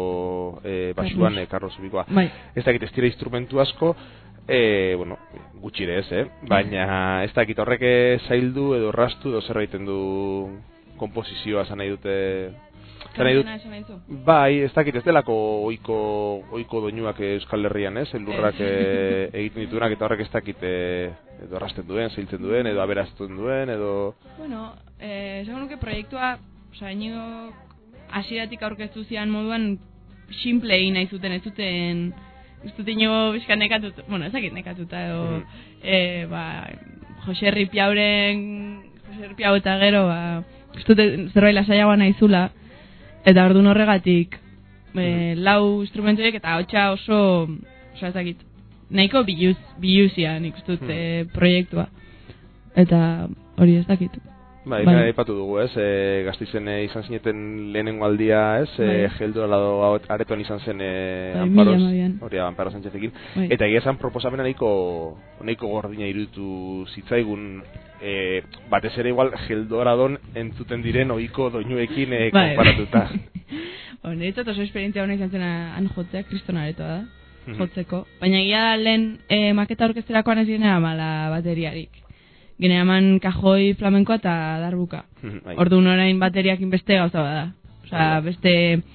e, basuan, e, Carlos Ubikoa. Bai. Ez dakit, ez dira instrumentu asko, e, bueno, gutxire ez, eh? Baina ez dakit horrek zaildu edo rastu edo zerbaiten du komposizioa zan nahi dute... Dut, bai, ez dakit, ez delako oiko, oiko doinuak Euskal Herrian, ez? Elurrak e, egiten dituenak eta horrek ez dakit e, edo arrasten duen, zeiltzen duen, edo aberazten duen, edo... Bueno, eh, esan nuke proiektua, oza, inigo hasieratik aurkeztu zian moduan simple egin nahi zuten, ez zuten, ez zuten inigo bizka nekatut, bueno, ez dakit nekatuta, edo, mm. e, ba, Jose Ripiauren, Jose Ripiau eta gero, ba, ez zuten zerbait lasaiagoa nahi zula, eta orduan horregatik e, lau instrumentuek eta hotxa oso, oso ezakit, nahiko biluz, biluzia nik ustut e, proiektua. Eta hori ez dakit. Bai, bai. Aipatu dugu, ez, e, Gasteizen e, izan zineten lehenengo aldia, ez, bai. e, Geldo lado aretoan izan zen e, bai, Amparos, hori da, Amparo Sánchezekin, bai. Eta egia esan proposamena nahiko, nahiko gordina iruditu zitzaigun, e, batez ere igual Geldo Aradon entzuten diren ohiko doinuekin e, bai. Konparatuta. Bueno, niretzat oso esperientzia hona izan zena han jotzea, kriston aretoa da, jotzeko. Baina egia lehen e, maketa orkesterakoan ez ginera mala bateriarik. Gine eman kajoi flamenkoa eta darbuka. Orduan orain bateriakin beste gauza bada. Osea, beste...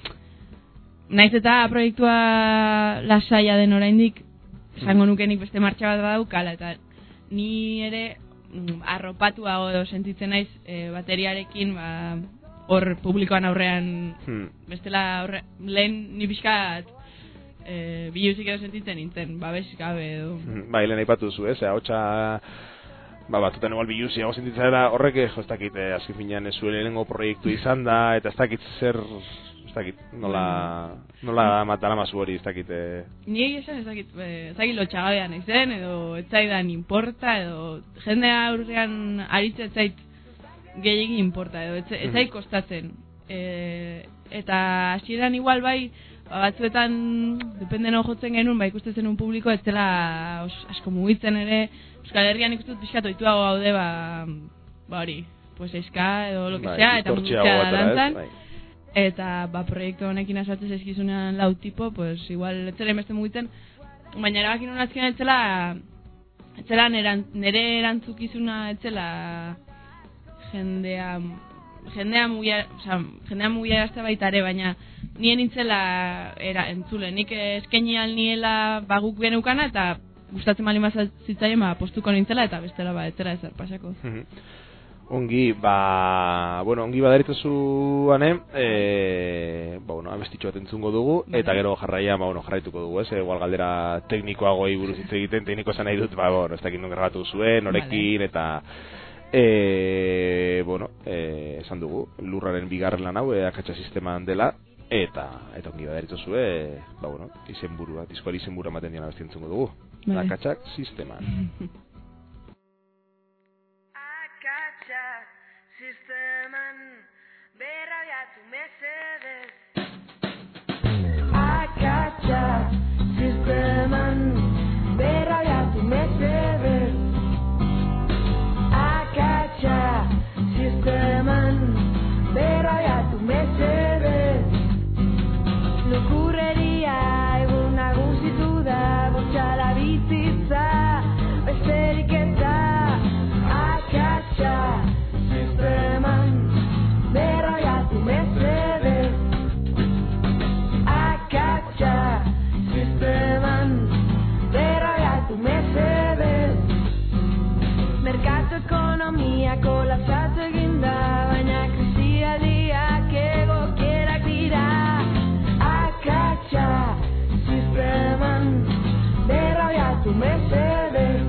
Naiz eta proiektua lasaia den oraindik, esango nukenik beste martxa bat badaukala, eta ni ere arropatuago edo sentitzen naiz e, bateriarekin, ba, hor publikoan aurrean, bestela aurre, lehen ni pixkat e, biluzik edo sentitzen nintzen, babes gabe edo. Bai, lehen aipatu zu, ez, hotxa... Ba, batutan igual biluzi hau sentitzen era horrek, jo, ez dakit, eh, azken finean ez zuen lehenengo proiektu izan da, eta ez dakit zer, ez dakit, nola, nola matara mazu hori, ez dakit. Eh. Ni esan ez dakit, ez dakit lotxagabean izen, edo ez zaidan importa, edo jendea aurrean aritza ez zait gehiagin importa, edo ez zait kostatzen. E, eta hasieran igual bai, batzuetan, dependen hor jotzen genuen, ba ikusten zenun publiko, ez zela os, asko mugitzen ere, Euskal Herrian ikustut pixkat oituago gaude, ba, ba hori, pues eska edo lo que sea, eta mugitzea dantzan. Eta, ba, proiektu honekin asaltzez eskizunean lau tipo, pues igual etzela beste mugitzen, baina erabakin hona azken etzela, etzela nere erantzukizuna etzela jendea, jendea mugia, oza, jendea mugia erazte baita ere, baina nien nintzela era, entzule, nik eskaini alniela baguk benukana, eta gustatzen bali mazitzaien, ba, postuko nintzela, eta bestela, ba, etzera ezer pasako. Ongi, ba, bueno, ongi badarituzu ane, e, ba, bueno, abestitxo bat entzungo dugu, eta gero jarraia, ba, bueno, jarraituko dugu, ez, igual galdera teknikoagoi buruz hitz egiten, tekniko esan nahi dut, ba, bueno, ez dakit non grabatu zuen, norekin, eta, e, bueno, e, esan dugu, lurraren bigarren lan hau, e, akatsa sisteman dela, eta, eta ongi badarituzu, e, ba, bueno, izenburua, diskoari izenburua ematen dian abesti entzungo dugu, vale. Akatsak sisteman. Sisteman berrabiatu mesedez Akatsa sisteman berrabiatu mesedez Akatsa sisteman berrabiatu mesedez Lukurreria egun nagusitu da botxala bizitza besterik eta Akatsa sisteman berroiatu mesedez Akatsa sisteman berroiatu mesedez Merkatu ekonomia kolapsatu egin da baina krisialdiak egokierak dira Akatsa sisteman berroiatu mesedez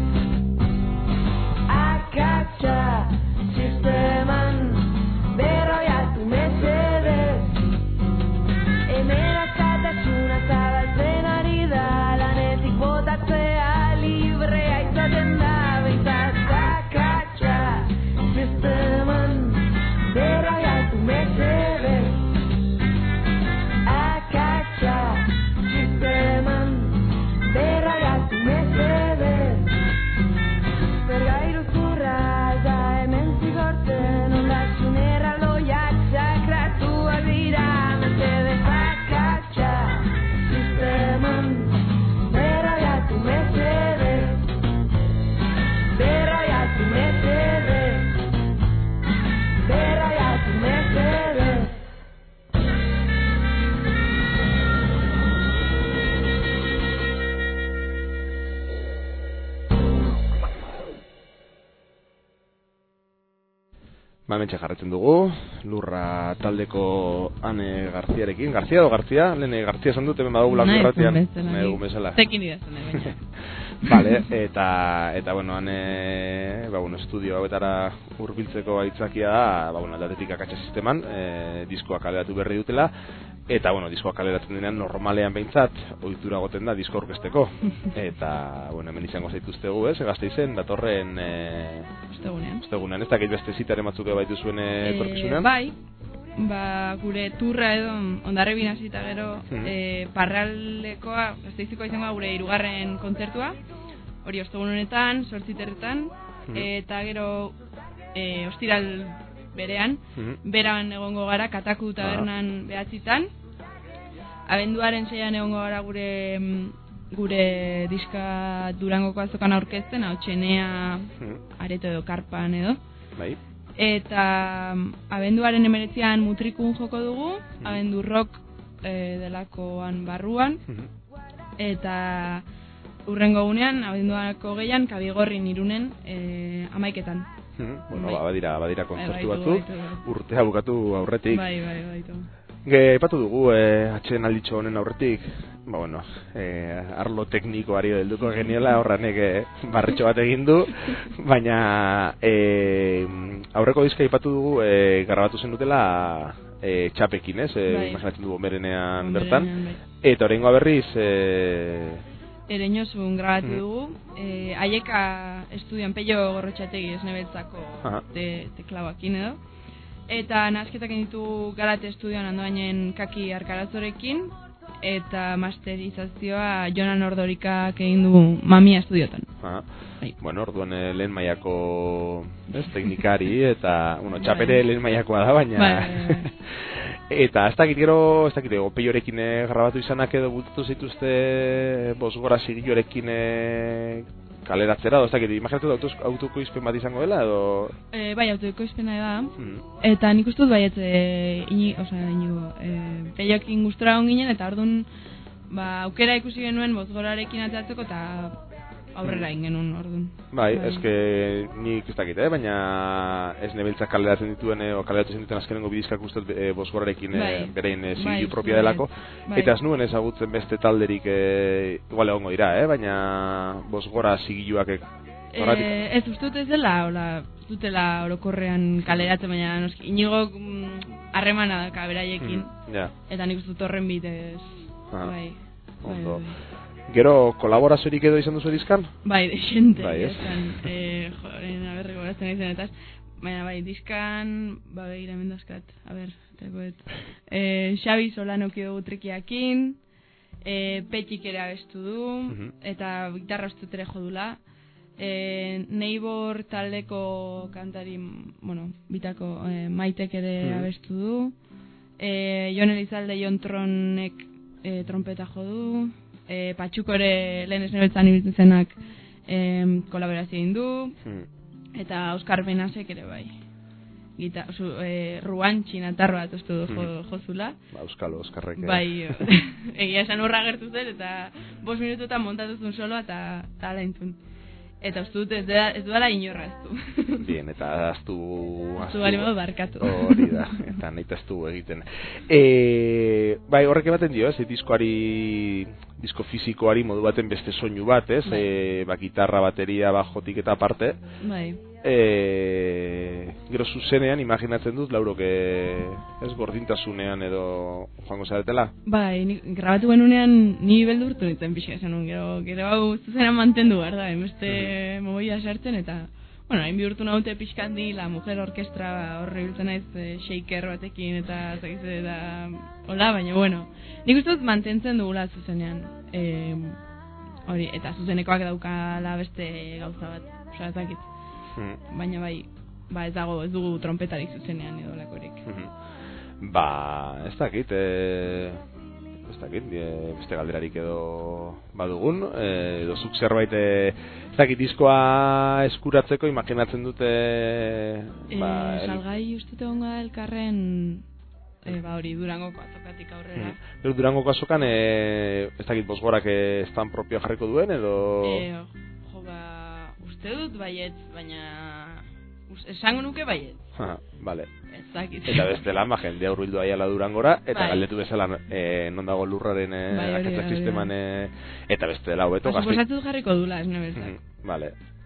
Akatsa sisteman berroiatu mesedez Emerazkatasuna zabaltzen ari da lanetik botatzea librea izaten da behintzat Akatsa sisteman berroiatu mesedez Akatsa sisteman berroiatu mesedez Zergairu zurra da hemen zigortzen ondasun erraldoiak sakratuak dira mesedez Akatsa sisteman berroiatu mesedez berroiatu mesedez berroiatu mesedez Ba, mentxe jarretzen dugu, lurra taldeko Ane Garziarekin. Garzia edo Garzia? Lehen Garzia esan dut, hemen badago blanko erratian. Nahi egun bezala. Tekin idazten, baina. Vale, eta, eta bueno, Ane, ba, bueno, estudio hauetara hurbiltzeko aitzakia da, ba, bueno, aldatetik Akatsa sisteman, e, diskoa kaleratu berri dutela, Eta, bueno, diskoa kaleratzen denean normalean behintzat, ohitura goten da disko orkesteko. Eta, bueno, hemen izango zaituztegu, ez? Gasteizen, datorren... E... Ostegunean. Ostegunean, ez dakit beste zitaren batzuk baitu zuen etorkizunean? E, bai, ba, gure turra edo Hondarribin hasita gero mm. e, Parraldekoa, Gasteizkoa izango da gure hirugarren kontzertua. Hori ostegun honetan, zortziterretan, mm. eta gero e, ostiral berean, mm. beran egongo gara Kataku tabernan ah. behatzitan. Abenduaren seian egongo gara gure gure diska Durangoko azokan aurkezten, hau txenea, mm. areto edo karpan edo. Bai. Eta abenduaren emeretzian Mutrikun joko dugu, mm. abendu rock e, delakoan barruan, mm. eta urrengo gunean, abenduako gehian, Kabigorrin Irunen e, amaiketan. Mm. Bueno, bai. ba, badira, badira kontzertu batzu, urtea bukatu aurretik. Bai, bai, baitu. Ge, ipatu dugu, eh, atxen alditxo honen aurretik, ba, bueno, eh, arlo teknikoari helduko geniela, horranek eh, barretxo bat egin du, baina eh, aurreko dizka ipatu dugu, eh, grabatu zen dutela eh, txapekin, ez? Eh, bai. Imaginatzen dugu berenean bertan. Bai. Eta horrengoa berriz... Eh, Ereñosun grabatu dugu, eh, aieka estudian Peio Gorrotxategi esnebeltzako te, teklabakin edo. Eta nazketak ditu Galate Estudioan andoainen Kaki Arkarazorekin, eta masterizazioa Jonan Ordorikak egin du Mamia Estudiotan. Ah, bueno, orduan lehen mailako ez, teknikari, eta, bueno, txapere lehen mailakoa da, baina... Bai. Eta ez dakit gero, ez dakit, Peiorekin grabatu izanak edo bultatu zituzte Bosgora Sigillorekin kaleratzera, ez dakit, imaginatu da autoko izpen bat izango dela, edo... E, bai, autoko izpena da, mm. eta nik uste dut baiet, e, ini, oza, inigo, e, Peioekin gustora onginen, eta orduan, ba, aukera ikusi genuen Bosgorarekin ateratzeko, eta aurrera mm. ingenun orduan. Bai, bai. Eske nik ez dakit, eh? Baina ez nebeltzak kaleratzen dituen, o kaleratzen dituen azkenengo bidizkak uste e, Bosgorarekin bai. e, berein e, zigilu bai, propia delako, bai. Eta ez nuen ezagutzen beste talderik e, igual egongo dira, eh? Baina Bosgora zigiluak horretik. E, ez uste dut ez dela, hola, dutela orokorrean kaleratzen, baina noski, inigok harremana daka beraiekin, mm, yeah. Eta nik uste dut horren bitez, ah, bai, bai, bai. Gero, kolaboraziorik edo izan duzu dizkan? Bai, de xente. Bai, ez? Eh, joren, a ber, regorazten izan etaz. Baina, bai, dizkan, ba, behira mendazkat, a ber, tekoet. Eh, Xabi Solano kido trikiakin, eh, Petxik ere abestu du, uh-huh. eta gitarra ustutere jodula. Eh, Neibor taldeko kantari, bueno, bitako eh, Maitek ere uh-huh. abestu du. Eh, Jon Elizalde Jon Tronek eh, trompeta jodu. E, Patxuko ere lehen esnebeltzan ibiltzen zenak e, kolaborazio egin du, hmm. eta Oskar Benasek ere bai. Gita, su, e, Ruantxin atarro bat ustu du jo, hmm. jozula. Ba, Euskalo, Oskarrek. Bai, egia esan urra gertu zen, eta bost minututan montatuzun solo eta ala intzun. Eta uste dut ez, ez duela inorra ez du. Bien, eta aztu... Aztu bali modu barkatu. Hori da, eta nahi aztu egiten. E, bai, horrek ematen dio, ez, diskoari, disko fizikoari modu baten beste soinu bat, ez, bai. E, ba, gitarra, bateria, bajotik eta aparte. Bai. E, gero zuzenean, imaginatzen dut, laurok ez gordintasunean edo joango zaretela? Bai, ni, grabatu genunean ni beldurtu nintzen pixka esan nun, gero, gero hau zuzenean mantendu, berda, enbeste mm-hmm. moboia sartzen, eta, bueno, hain bihurtu naute pixka handi, la mujer orkestra horre biltzen naiz e, shaker batekin, eta zagize, eta hola, baina, bueno, nik uste dut mantentzen dugula zuzenean, e, hori, eta zuzenekoak daukala beste gauza bat, oza, ez dakit. Hmm. Baina bai, ba ez dago, ez dugu trompetarik zuzenean edo lakorik. Hmm. Ba, ez dakit, e, ez dakit, e, beste galderarik edo badugun, e, edo zuk zerbait, e, ez dakit, diskoa eskuratzeko, imaginatzen dute... E, ba, salgai ustute honga elkarren, e, ba hori, Durangoko azokatik aurrera. Hmm. Durangoko azokan, e, ez dakit, Bosgorak estan propio jarriko duen, edo... E, jo, ba... Uste dut baiet, baina esango nuke baiet. Ha, vale. Ez dakit. Eta bestela, ma jendea hurbildu aiala Durangora, eta bai. Galdetu bezala e, non dago lurraren e, bai, akatza sisteman, e, eta bestela, hobeto gazti... Suposatu jarriko dula, ez nebezak. Mm, vale.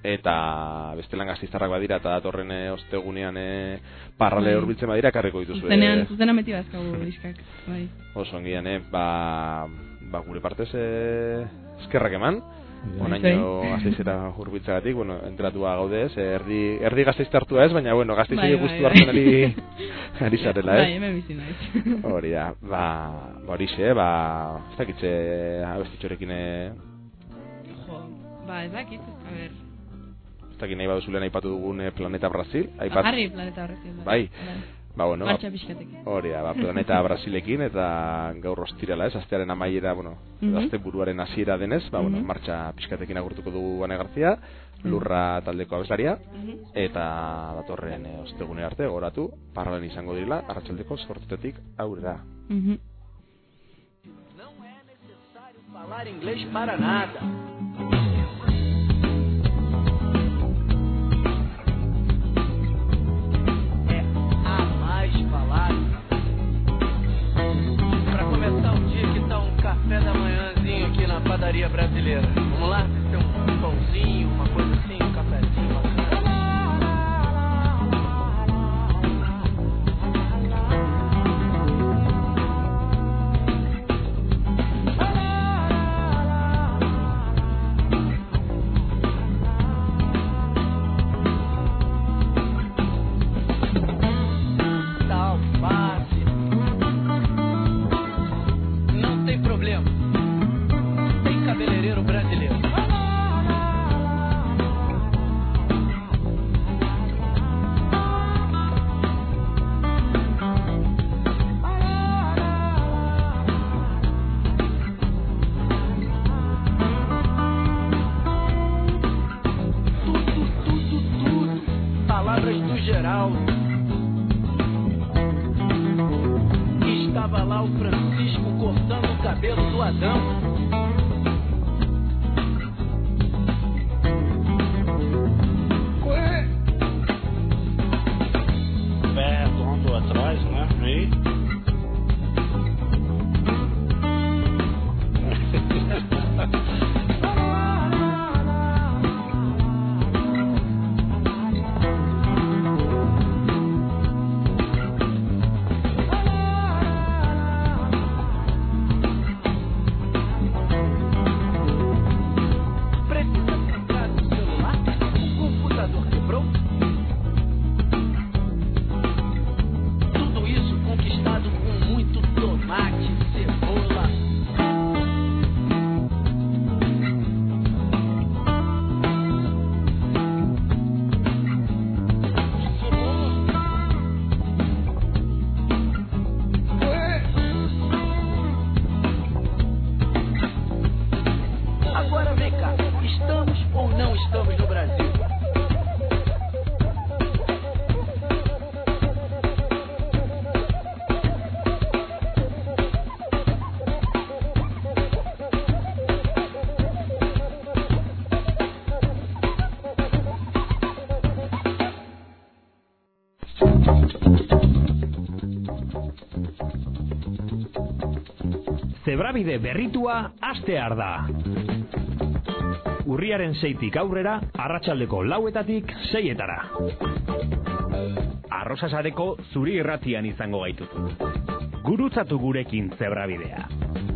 eta beste lan gaztiztarrak badira eta datorren e, ostegunean e, parrale Bai. hurbiltzen badira ekarriko dituzu. Zuzenean, e, zuzenean beti bazkagu diskak, bai. Oso ongian, eh? ba, ba gure partez e, eskerrak eman. Onaino Bai. Gasteizera hurbiltzagatik, bueno, entratua gaude ez, erdi, erdi Gasteiztartua ez, baina, bueno, Gasteizei Bai, guztu bai, hartzen bai. ari, ari zarela, ez? Bai, hemen bizi naiz. Hori da, ba, ba horixe, ba, ez dakitze abestitxorekin, eh, Jo, ba, ez dakit, a ber. ez dakit nahi baduzulean aipatu dugun eh, Planeta Brasil. Aipat... Jarri Planeta Brasil. Bai, ba, bueno, Martxa pixkatekin. hori da, ba, Planeta Brasilekin eta gaur ostirala, ez, astearen amaiera, bueno, Mhm. aste buruaren hasiera denez, ba, bueno, Mhm. martxa pixkatekin agurtuko dugu Bane Garzia, Lurra taldeko abeslaria, Mhm. eta datorren e, ostegune arte, goratu, parralen izango direla, arratsaldeko zortzitetik aurrera. Mhm. Falar inglês para nada. É a mais falada. Para começar o dia, que tal um café da manhãzinho aqui na padaria brasileira? Vamos lá? Tem um pãozinho, uma coisa assim, um cafezinho bacana. Zebrabide berritua hastear da. Urriaren seitik aurrera, arratsaldeko lauetatik seietara. Arrosasareko zuri irratian izango gaitutu. Gurutzatu gurekin Zebrabidea.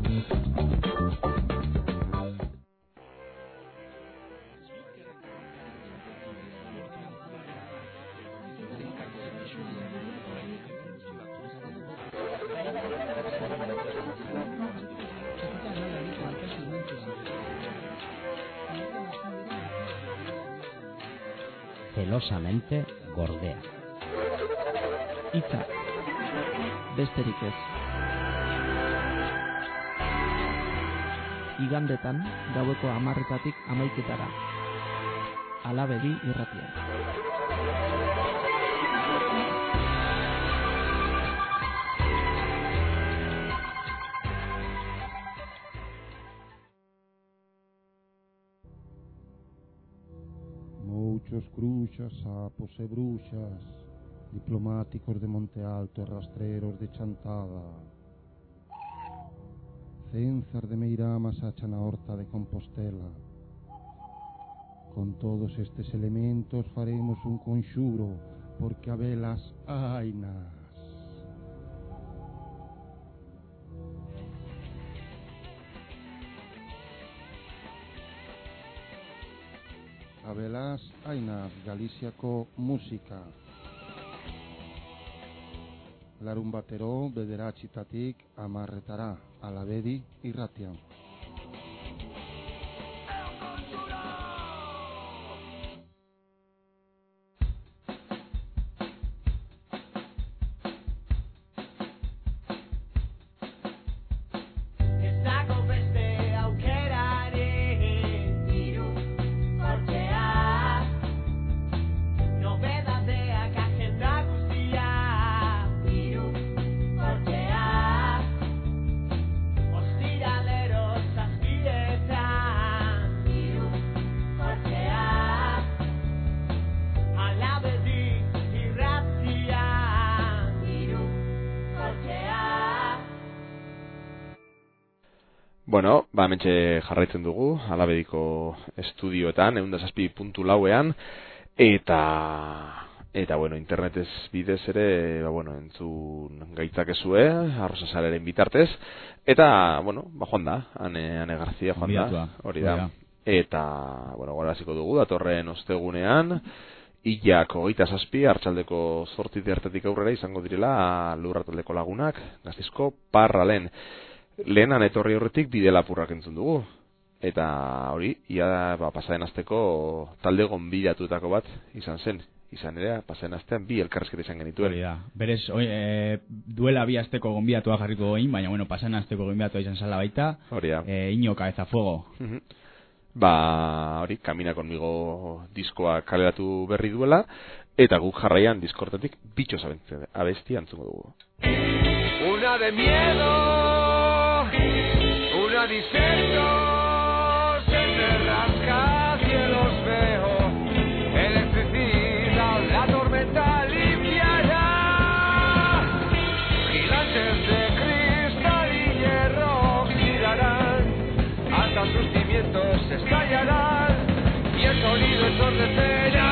Celosamente gordea. Itza. Besterik ez. Igandetan, gaueko hamarretatik hamaiketara. Alabedi irratia. Muchos cruchas, sapos e bruxas, diplomáticos de Monte Alto e rastreros de Chantada. Cenzas de Meiramas acha na horta de Compostela. Con todos estes elementos faremos un conxuro, porque habelas hainas. Habelas hainas, Galiziako musika. Larun batero, bederatxitatik amarretara, Alabedi irratian. Bueno, ba, hementxe jarraitzen dugu, Alabediko estudioetan, ehun eta zazpi puntu lauean, eta, eta, bueno, internetez bidez ere, ba, bueno, entzun gaitzakezue, Arrosasareren bitartez, eta, bueno, ba, joan da, Ane, Ane Garzia joan da, hori da, eta, bueno, goraziko dugu, datorren ostegunean, Ilak hogeita zazpi, hartxaldeko zortzi hartatik aurrera izango direla Lurrataldeko lagunak, Gasteizko Parralen. Lehenan etorri horretik bide lapurrak entzun dugu. Eta hori, ia ba, pasaden asteko talde gonbidatutako bat izan zen. Izan ere, pasaden astean bi elkarrizketa izan genituen. Hori da. Berez, oi, e, duela bi asteko gonbidatua jarriko goin, baina bueno, pasaden asteko gonbidatua izan zala baita. Hori da. E, Iño Cabeza Fuego. Uh-huh. Ba, hori, Camina Conmigo diskoa kaleratu berri duela, eta guk jarraian diskortatik bitxos abestia antzungo dugu. Una de miedo, una diserto, se me rasca, cielos veo, electricidad, la tormenta limpiará, gigantes de cristal y hierro girarán, hasta sus cimientos estallarán, y el sonido ensordecerá,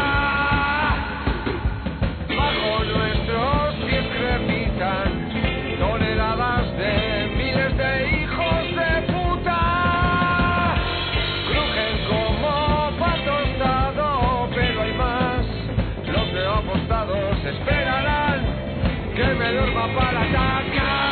bajo nuestros pies crepitan toneladas de miles de hijos de puta, crujen como pan tostado, pero hay más, los veo apostados, esperarán que me duerma para atacar.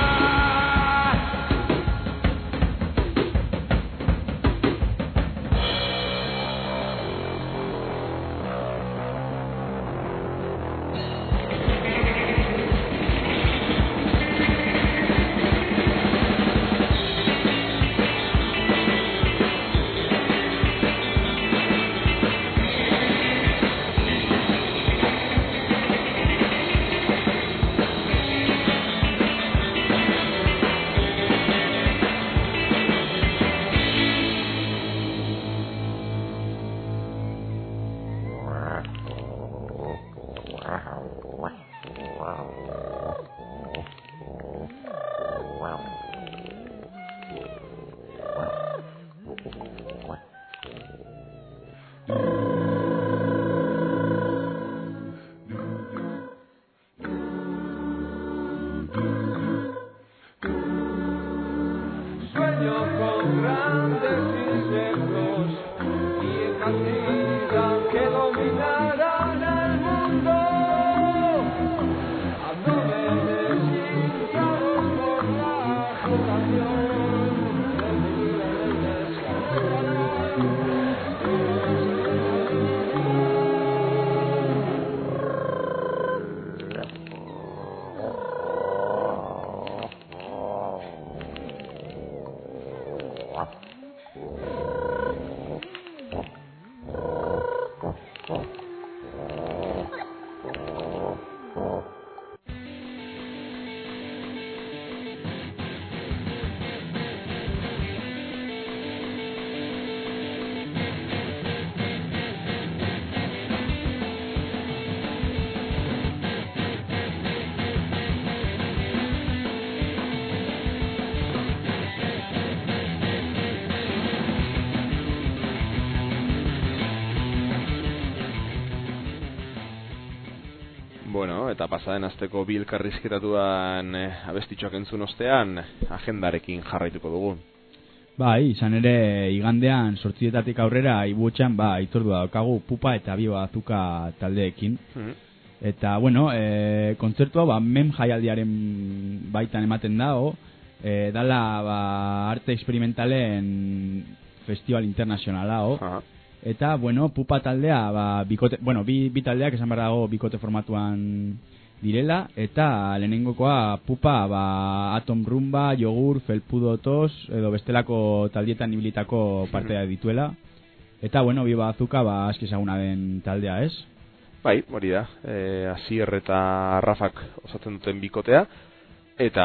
Bueno, eta pasaden asteko bi elkarrizketatuan eh, abestitxoak entzun ostean agendarekin jarraituko dugu. Bai, izan ere igandean sortzietatik aurrera ibuetxan ba, itordua daukagu Pupa eta Biba Azuka taldeekin. Mm. Eta, bueno, e, kontzertua ba, mem jaialdiaren baitan ematen dago, e, dala ba, arte experimentalen festival internazionala, oh. Eta, bueno, Pupa taldea, ba, bikote, bueno, bi, bi taldeak esan behar dago bikote formatuan direla, eta lehenengokoa Pupa, ba, Atom Rumba, Yogur, Felpudo Tos, edo bestelako taldietan ibilitako partea dituela. Eta, bueno, Biba Azuka, ba, aski ezaguna den taldea, ez? Bai, hori da, e, Asier eta Rafak osatzen duten bikotea, eta...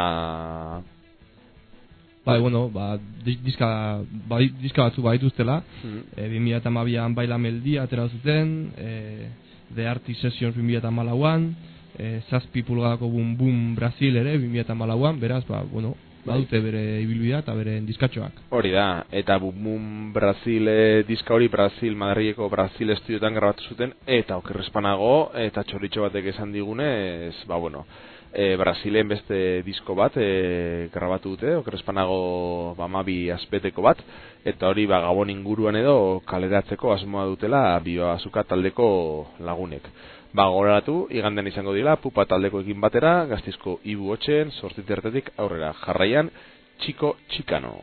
Bai, bueno, ba, diska, ba, diska batzu baituztela, mm-hmm. e, bi mila hamabian Baila Meldia atera zuten, e, The Artist Sessions bi mila hamalauan, e, zazpi pulgadako Bum Bum Brasil ere bi mila hamalauan, beraz, ba, bueno, badute bere ibilbidea eta bere diskatxoak. Hori da, eta Bum Bum Brasil e, diska hori Brasil, Madrileko Brasil estudioetan grabatu zuten, eta okerrespanago, eta txorritxo batek esan digunez, ba, bueno, E, Brasilen beste disko bat e, grabatu dute, okerrespanago ba, mabi azpeteko bat, eta hori ba, Gabon inguruan edo kaleratzeko asmoa dutela Biba Azuka taldeko lagunek. Ba, gogoratu, igandean izango dira, Pupa taldekoekin batera, Gasteizko Ibu Hotxen, sortzitertetik aurrera, jarraian, Chico Chicano.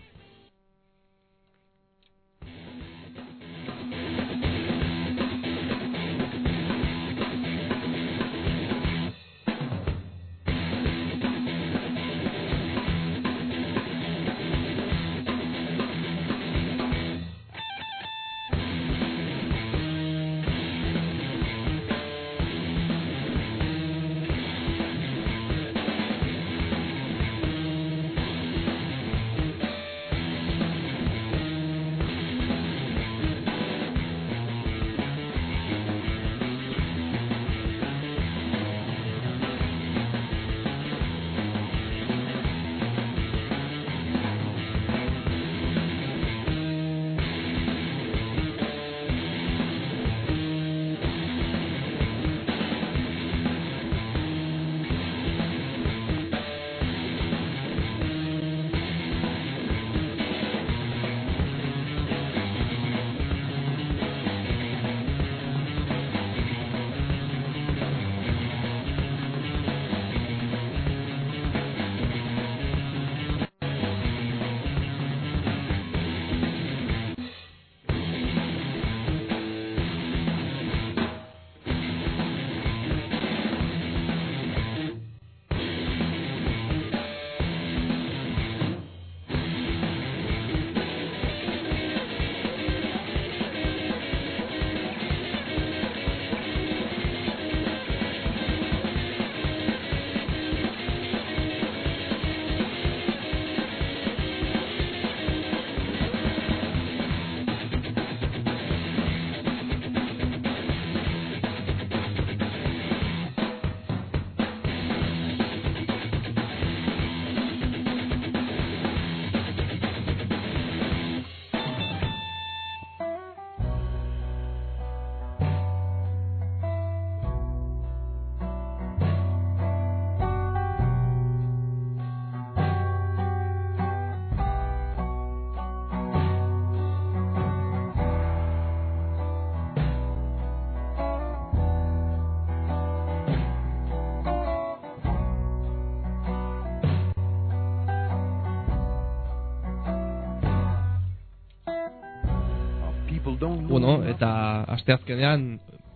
Bueno, eta asteazkenean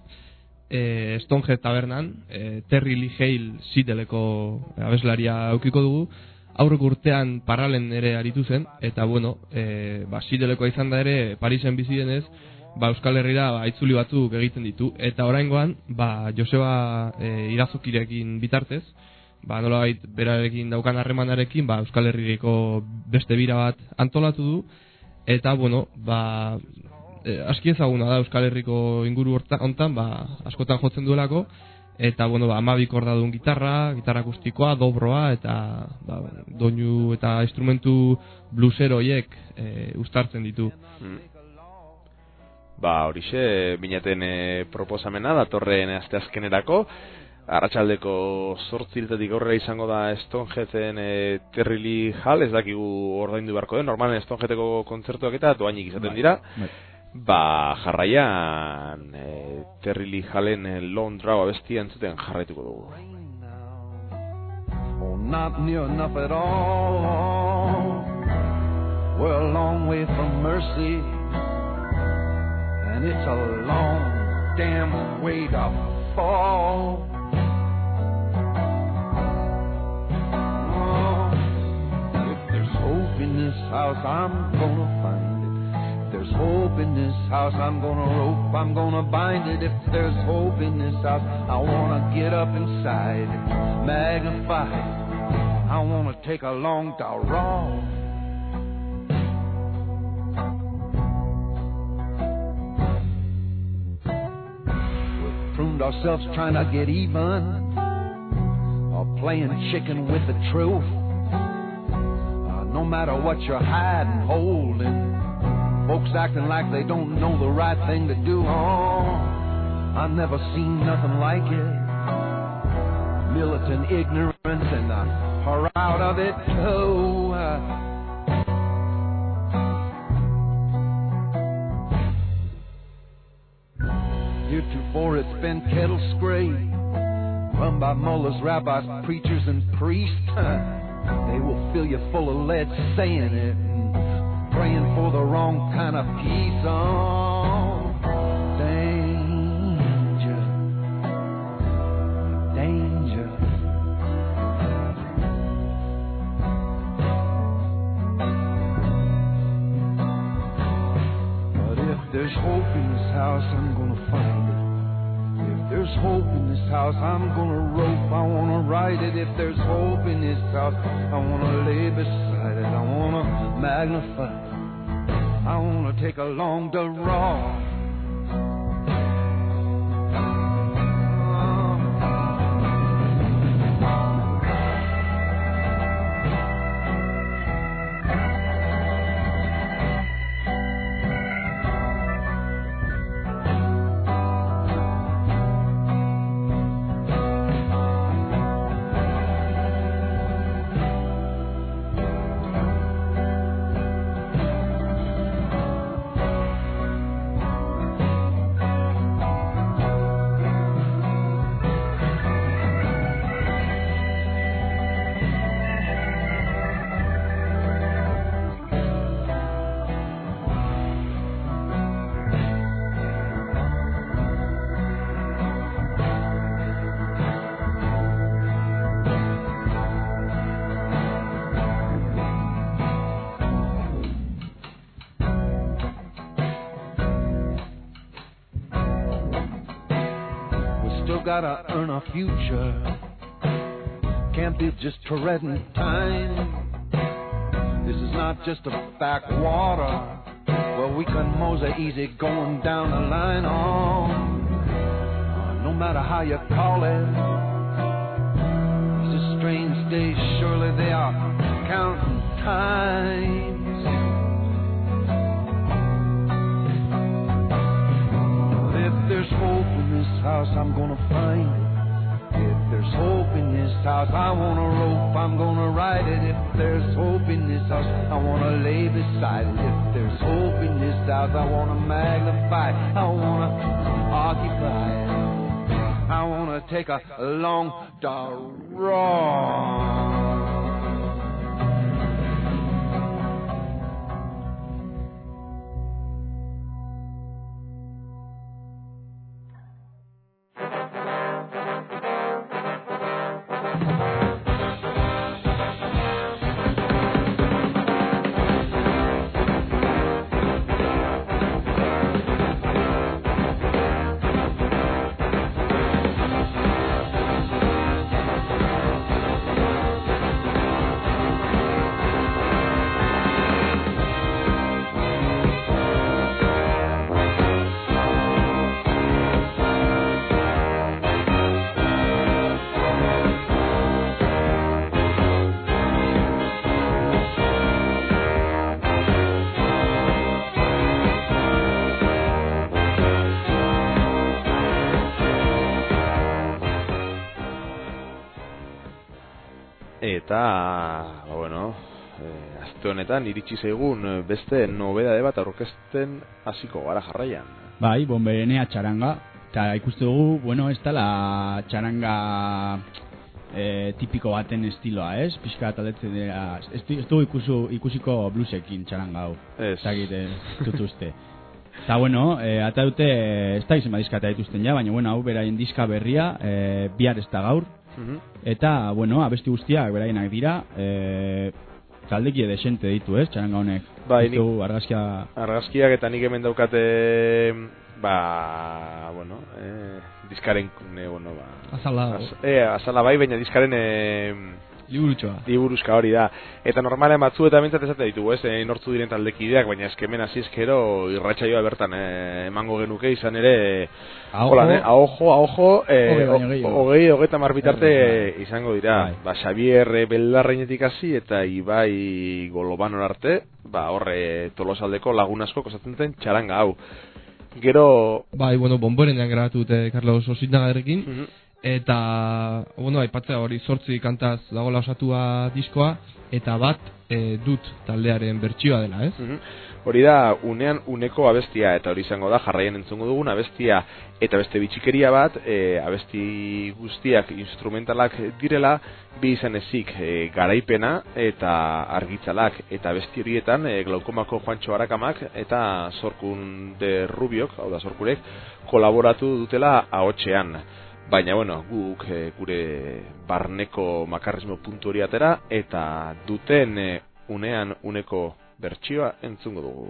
e, Stonehead Tabernan e, Terry Lee Hale Seattleeko abeslaria aukiko dugu. Aurreko urtean Parralen ere aritu zen, eta bueno, e, ba, Seattleeko izan da ere Parisen bizi denez, ba, Euskal Herrira ba, itzuli batzuk egiten ditu, eta oraingoan ba, Joseba e, Irazokirekin bitartez, ba, nolabait berarekin daukan harremanarekin ba, Euskal Herriko beste bira bat antolatu du, eta bueno, ba, e, aski ezaguna da Euskal Herriko inguru hontan, ba, askotan jotzen duelako, eta bueno, ba, hamabi kordadun gitarra, gitarra akustikoa, dobroa, eta ba, doinu eta instrumentu bluesero hiek e, uztartzen ditu. Mm. Ba, horixe, binaten e, proposamena datorren asteazkenerako, arratsaldeko zortziletatik aurrera izango da Stoneheaden e, Terry Lee Hall, ez dakigu ordaindu beharko den, normalen Stoneheadeko kontzertuak eta doainik izaten dira. Bai, bai. Ba, jarraian e, Terry Lee Hallen e, Lone Draw abestia entzuten jarraituko dugu. Oh, not near enough at all. We're a long way from mercy, and it's a long damn way to fall. Oh, if there's hope in this house, I'm gonna find it. If there's hope in this house, I'm gonna rope, I'm gonna bind it. If there's hope in this house, I wanna get up inside it, magnify it. I wanna take a long draw. Pruned ourselves trying to get even, or playing chicken with the truth. Uh, no matter what you're hiding, holding, folks acting like they don't know the right thing to do. Oh, I've never seen nothing like it. Militant ignorance and the horror out of it too. Uh, Heretofore it's been kettle scrape, run by mullahs, rabbis, preachers, and priests. They will fill you full of lead saying it, and praying for the wrong kind of peace. Oh, danger, danger. But if there's hope in this house, I'm gonna find it. There's hope in this house, I'm gonna rope, I wanna ride it. If there's hope in this house, I wanna lay beside it, I wanna magnify it, I wanna take a long draw. Gotta earn a future, can't be just treading time. This is not just a backwater where we can mosey easy going down the line. Oh, no matter how you call it, it's a strange day, surely they are counting times. If there's hope in this house, I'm gonna find it. If there's hope in this house, I wanna rope, I'm gonna ride it. If there's hope in this house, I wanna lay beside it. If there's hope in this house, I wanna magnify it, I wanna occupy it, I wanna take a long draw. eta, ba, bueno, eh, aste honetan iritsi zaigun beste nobedade bat aurkezten hasiko gara jarraian. Bai, Bonberenea txaranga, eta ikuste dugu, bueno, ez dela txaranga e, tipiko baten estiloa, ez? Pixka taldetzen dira, ez dugu ikusu, ikusiko bluesekin txaranga hau. Ez. Zagit, tutuzte. Eta, bueno, e, ata dute, ez da izan badizka eta dituzten ja, baina, bueno, hau beraien diska berria, e, bihar ez da gaur. Mhm. Eta, bueno, abesti guztiak beraienak dira, e, taldeki desente ditu, ez, txaranga honek. Bai, nik, argazkia... argazkiak eta nik hemen daukate, ba, bueno, eh, diskaren, ne, bueno, ba... Azala. Az, eh, azala bai, baina diskaren... Eh, Liburutxoa. Liburuzka hori da. Eta normalen batzu eta bintzat ezate ditugu, ez, e, nortzu diren taldekideak, baina eskemen azizkero irratsaioa bertan e, emango genuke izan ere... Hola, ne? Aojo, aojo, e, hogei, hogeita marbitarte izango dira. Ba, Xavier Beldarreinetik hasi eta Ibai Golobanor arte, ba, horre Tolosaldeko lagun asko osatzen zen txaranga hau. Gero... Bai, bueno, Bonberenean grabatu dute Carlos Ositnagarekin. Mm-hmm. Eta, bueno, aipatzea hori zortzi kantaz dagoela osatua diskoa, eta bat e, dut taldearen bertsioa dela, ez? Mm-hmm. Hori da, unean uneko abestia, eta hori izango da, jarraian entzungo dugun abestia, eta beste bitxikeria bat, e, abesti guztiak instrumentalak direla, bi izan ezik e, garaipena eta argitzalak, eta abesti horietan e, Glaukomako Juantxo Arakamak eta Zorkun de Rubiok, hau da Zorkurek, kolaboratu dutela ahotsean. Baina, bueno, guk e, gure barneko makarrismo puntu hori atera, eta duten e, unean uneko bertsioa entzungo dugu.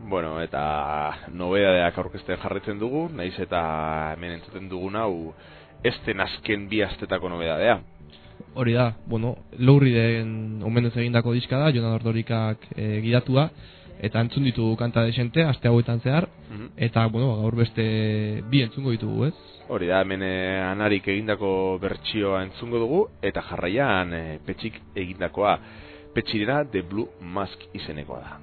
Bueno, eta nobedadeak aurkezten jarretzen dugu, naiz eta hemen entzuten dugun hau esten azken bi astetako nobedadea. Hori da, bueno, Louriden omenez egindako diska da, Jon Ordorikak e, gidatua, eta entzun ditu kanta desente, aste hauetan zehar, mm-hmm. eta, bueno, gaur beste bi entzungo ditugu, ez? Hori da, hemen e, Anarik egindako bertsioa entzungo dugu, eta jarraian e, Petxik egindakoa, Petxirena The Blue Mask izenekoa da.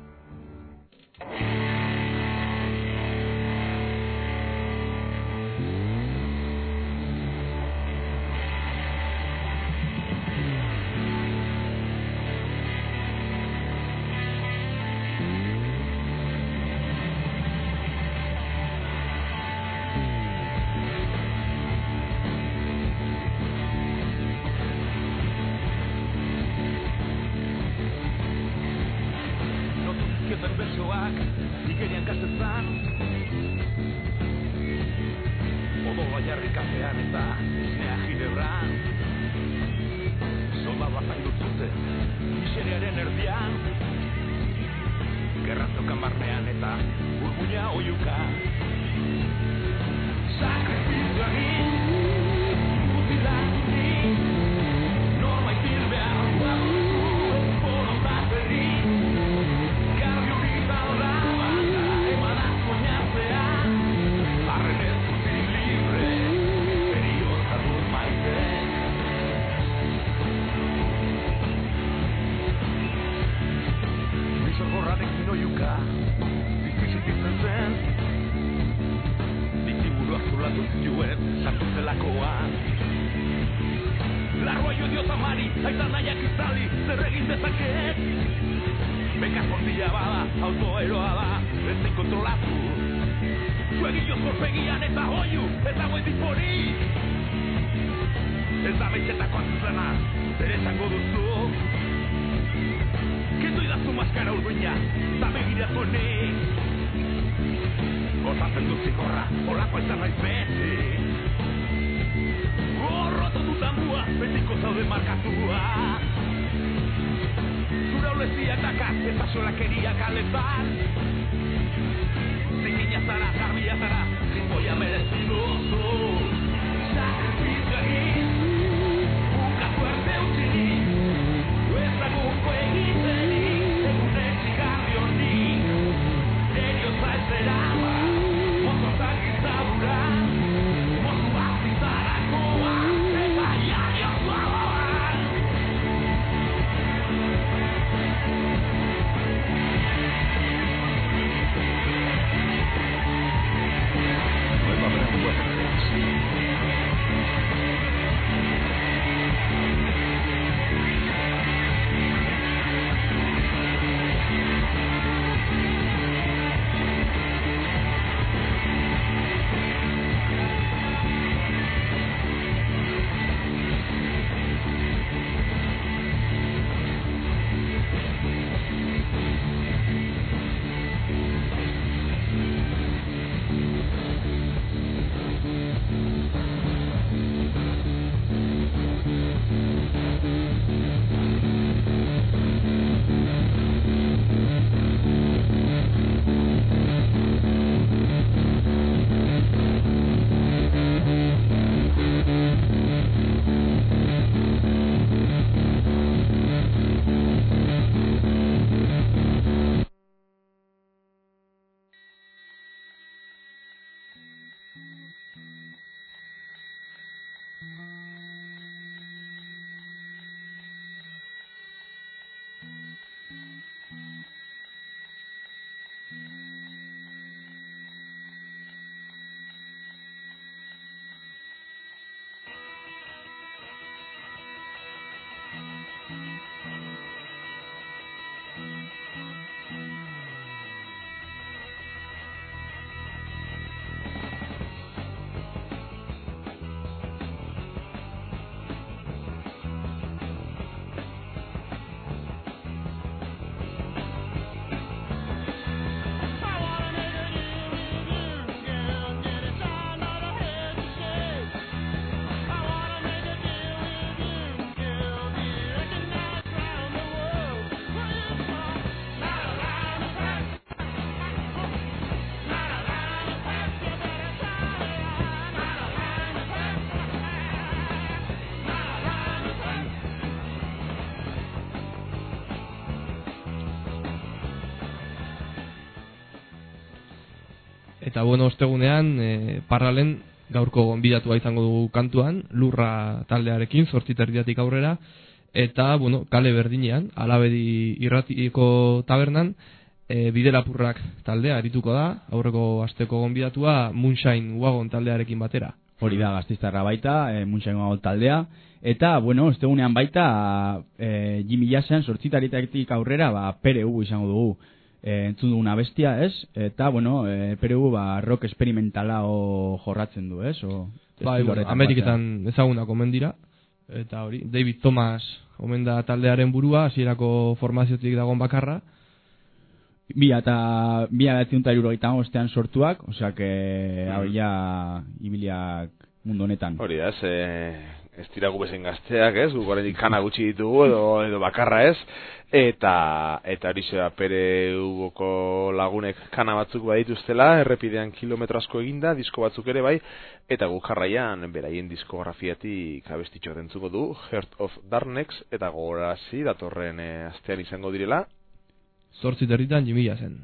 Eta bueno, ostegunean, e, parralen gaurko gonbidatua izango dugu kantuan, Lurra taldearekin, zortzi terdiatik aurrera, eta, bueno, kale berdinean, Alabedi irratiko tabernan, e, Bidelapurrak taldea arituko da, aurreko asteko gonbidatua Moonshine Wagon taldearekin batera. Hori da, Gasteiztarra baita, e, Moonshine Wagon taldea, eta, bueno, ostegunean baita, e, Jimmy Jazzean zortzitaritatik aurrera, ba, P R U izango dugu. E, entzun duguna bestia, ez? Eta, bueno, e, P R U ba, rock experimentala o jorratzen du, ez? O, bai, bueno, Ameriketan ezagunak omen dira. Eta hori, David Thomas omen da taldearen burua, hasierako formaziotik dagoen bakarra. Bi eta bi eta hirurogeita hamabostean sortuak, osea que hau ja ibiliak mundu honetan. Hori da, ez, e, ez dira gu bezen gazteak, ez? Guk oraindik kana gutxi ditugu edo, edo bakarra, ez? Eta eta hori zera P R U-ko lagunek kana batzuk badituztela, errepidean kilometro asko eginda, disko batzuk ere bai, eta guk jarraian beraien diskografiatik abestitxo entzuko du, Heart of Darkness, eta gogorazi datorren e, astean izango direla. Zortzi territan Jimmy Jazzen.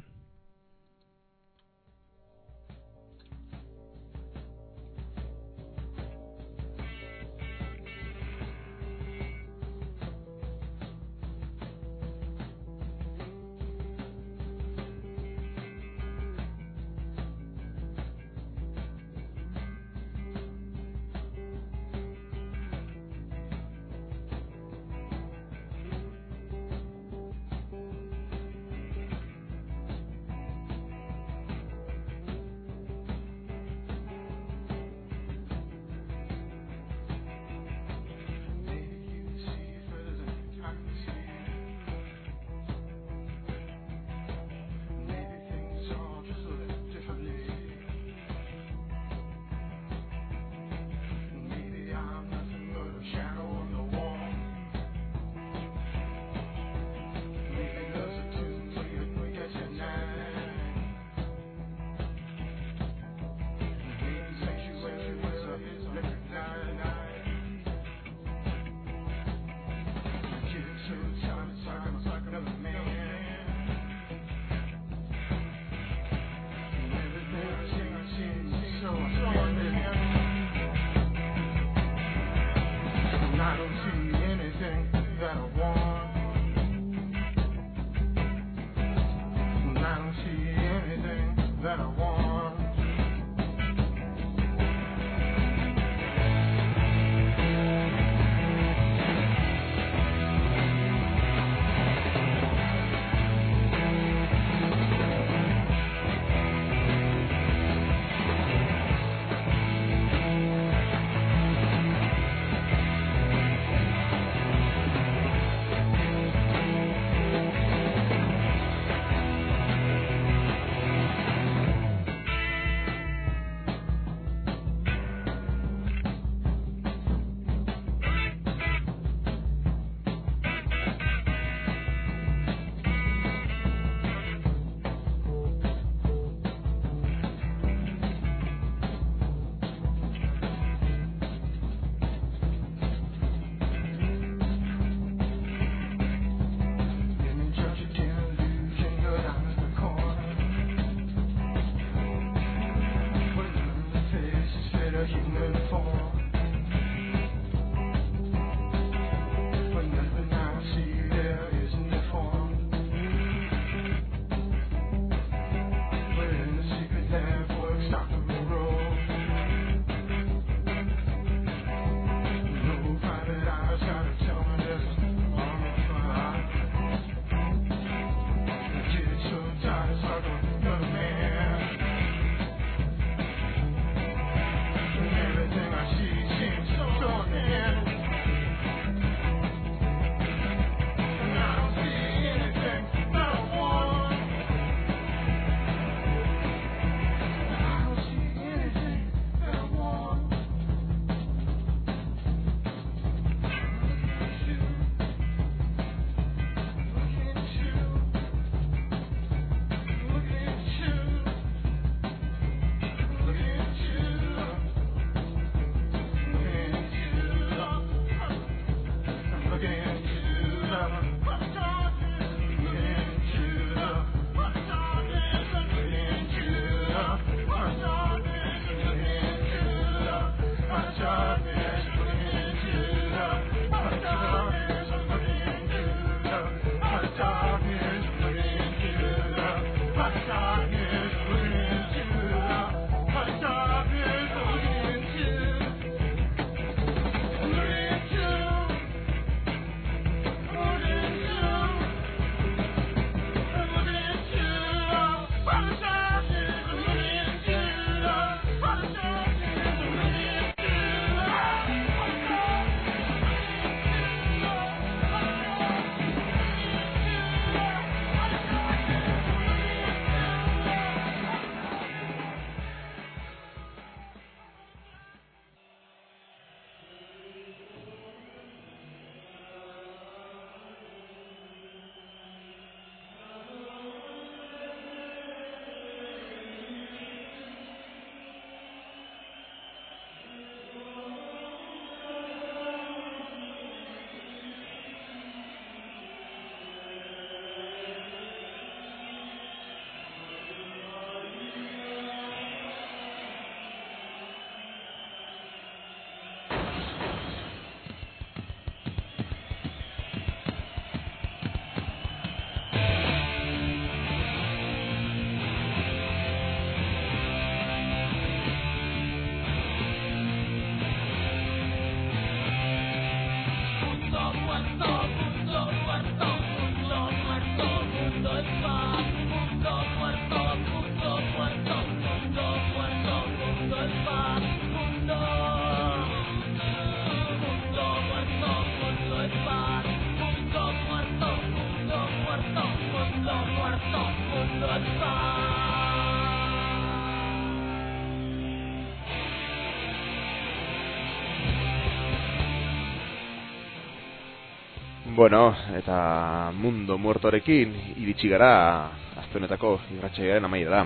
Bueno, eta Mundo Muertorekin iritsi gara aste honetako irratsaioaren amaierara.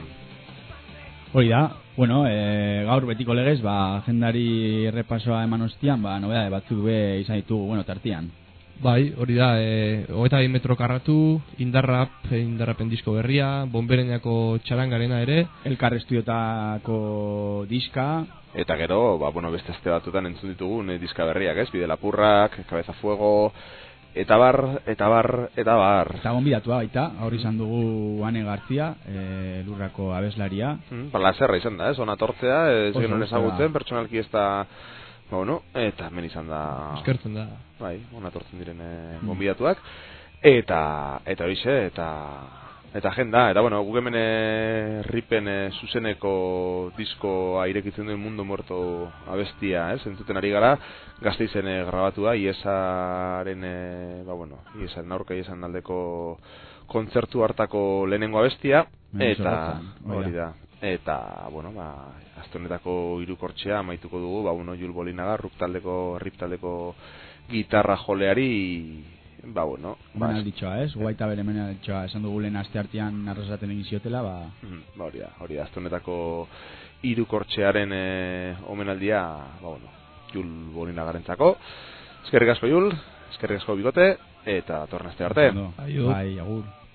Hoi da, bueno, e, gaur betiko legez, ba, agendari errepasoa eman ostian, ba, nobedade batzuk be izan ditugu, bueno, tartian. Bai, hori da, e, hogeita bi metro karratu, indarrap, indarrapen disko berria, Bonberenako txarangarena ere. Elkar estudiotako diska. Eta gero, ba, bueno, beste aste batutan entzun ditugun e, diska berriak, ez? Bide Lapurrak, Cabeza Fuego, eta bar, eta bar, eta bar. Eta gonbidatua baita, hor izan dugu Ane Garzia, e, Lurrako abeslaria. Mm, Bala zerra izan da, ez? Ona tortzea, ez genuen ezagutzen, pertsonalki ez da... Bueno, eta hemen izan da... Eskertzen da. Bai, ona tortzen diren e, gonbidatuak. Eta, eta horixe, eta... Eta agenda, eta bueno, guk hemen e, ripen e, zuzeneko diskoa irekitzen duen Mundo Muerto abestia, ez? Entzuten ari gara, Gasteizen e, grabatua, Iesaren, e, ba bueno, Iesaren aurka, Iesaren aldeko kontzertu hartako lehenengo abestia, eta hori da. Eta, bueno, ba, azte honetako hirukortxea amaituko dugu, ba, bueno, Jul Bolinaga, ruk taldeko, rip taldeko gitarra joleari, ba, bueno. Ba, alditxoa, ez? Guaita bere mena alditxoa, esan dugu lehen aste artean arrasaten egin ziotela, ba... Ba, hori da, hori da, azte honetako hirukortxearen e, omenaldia, ba, bueno, Jul Bolinagarentzako. Eskerrik asko, Jul, eskerrik asko, Bigote, eta torren aste arte. Bai, agur.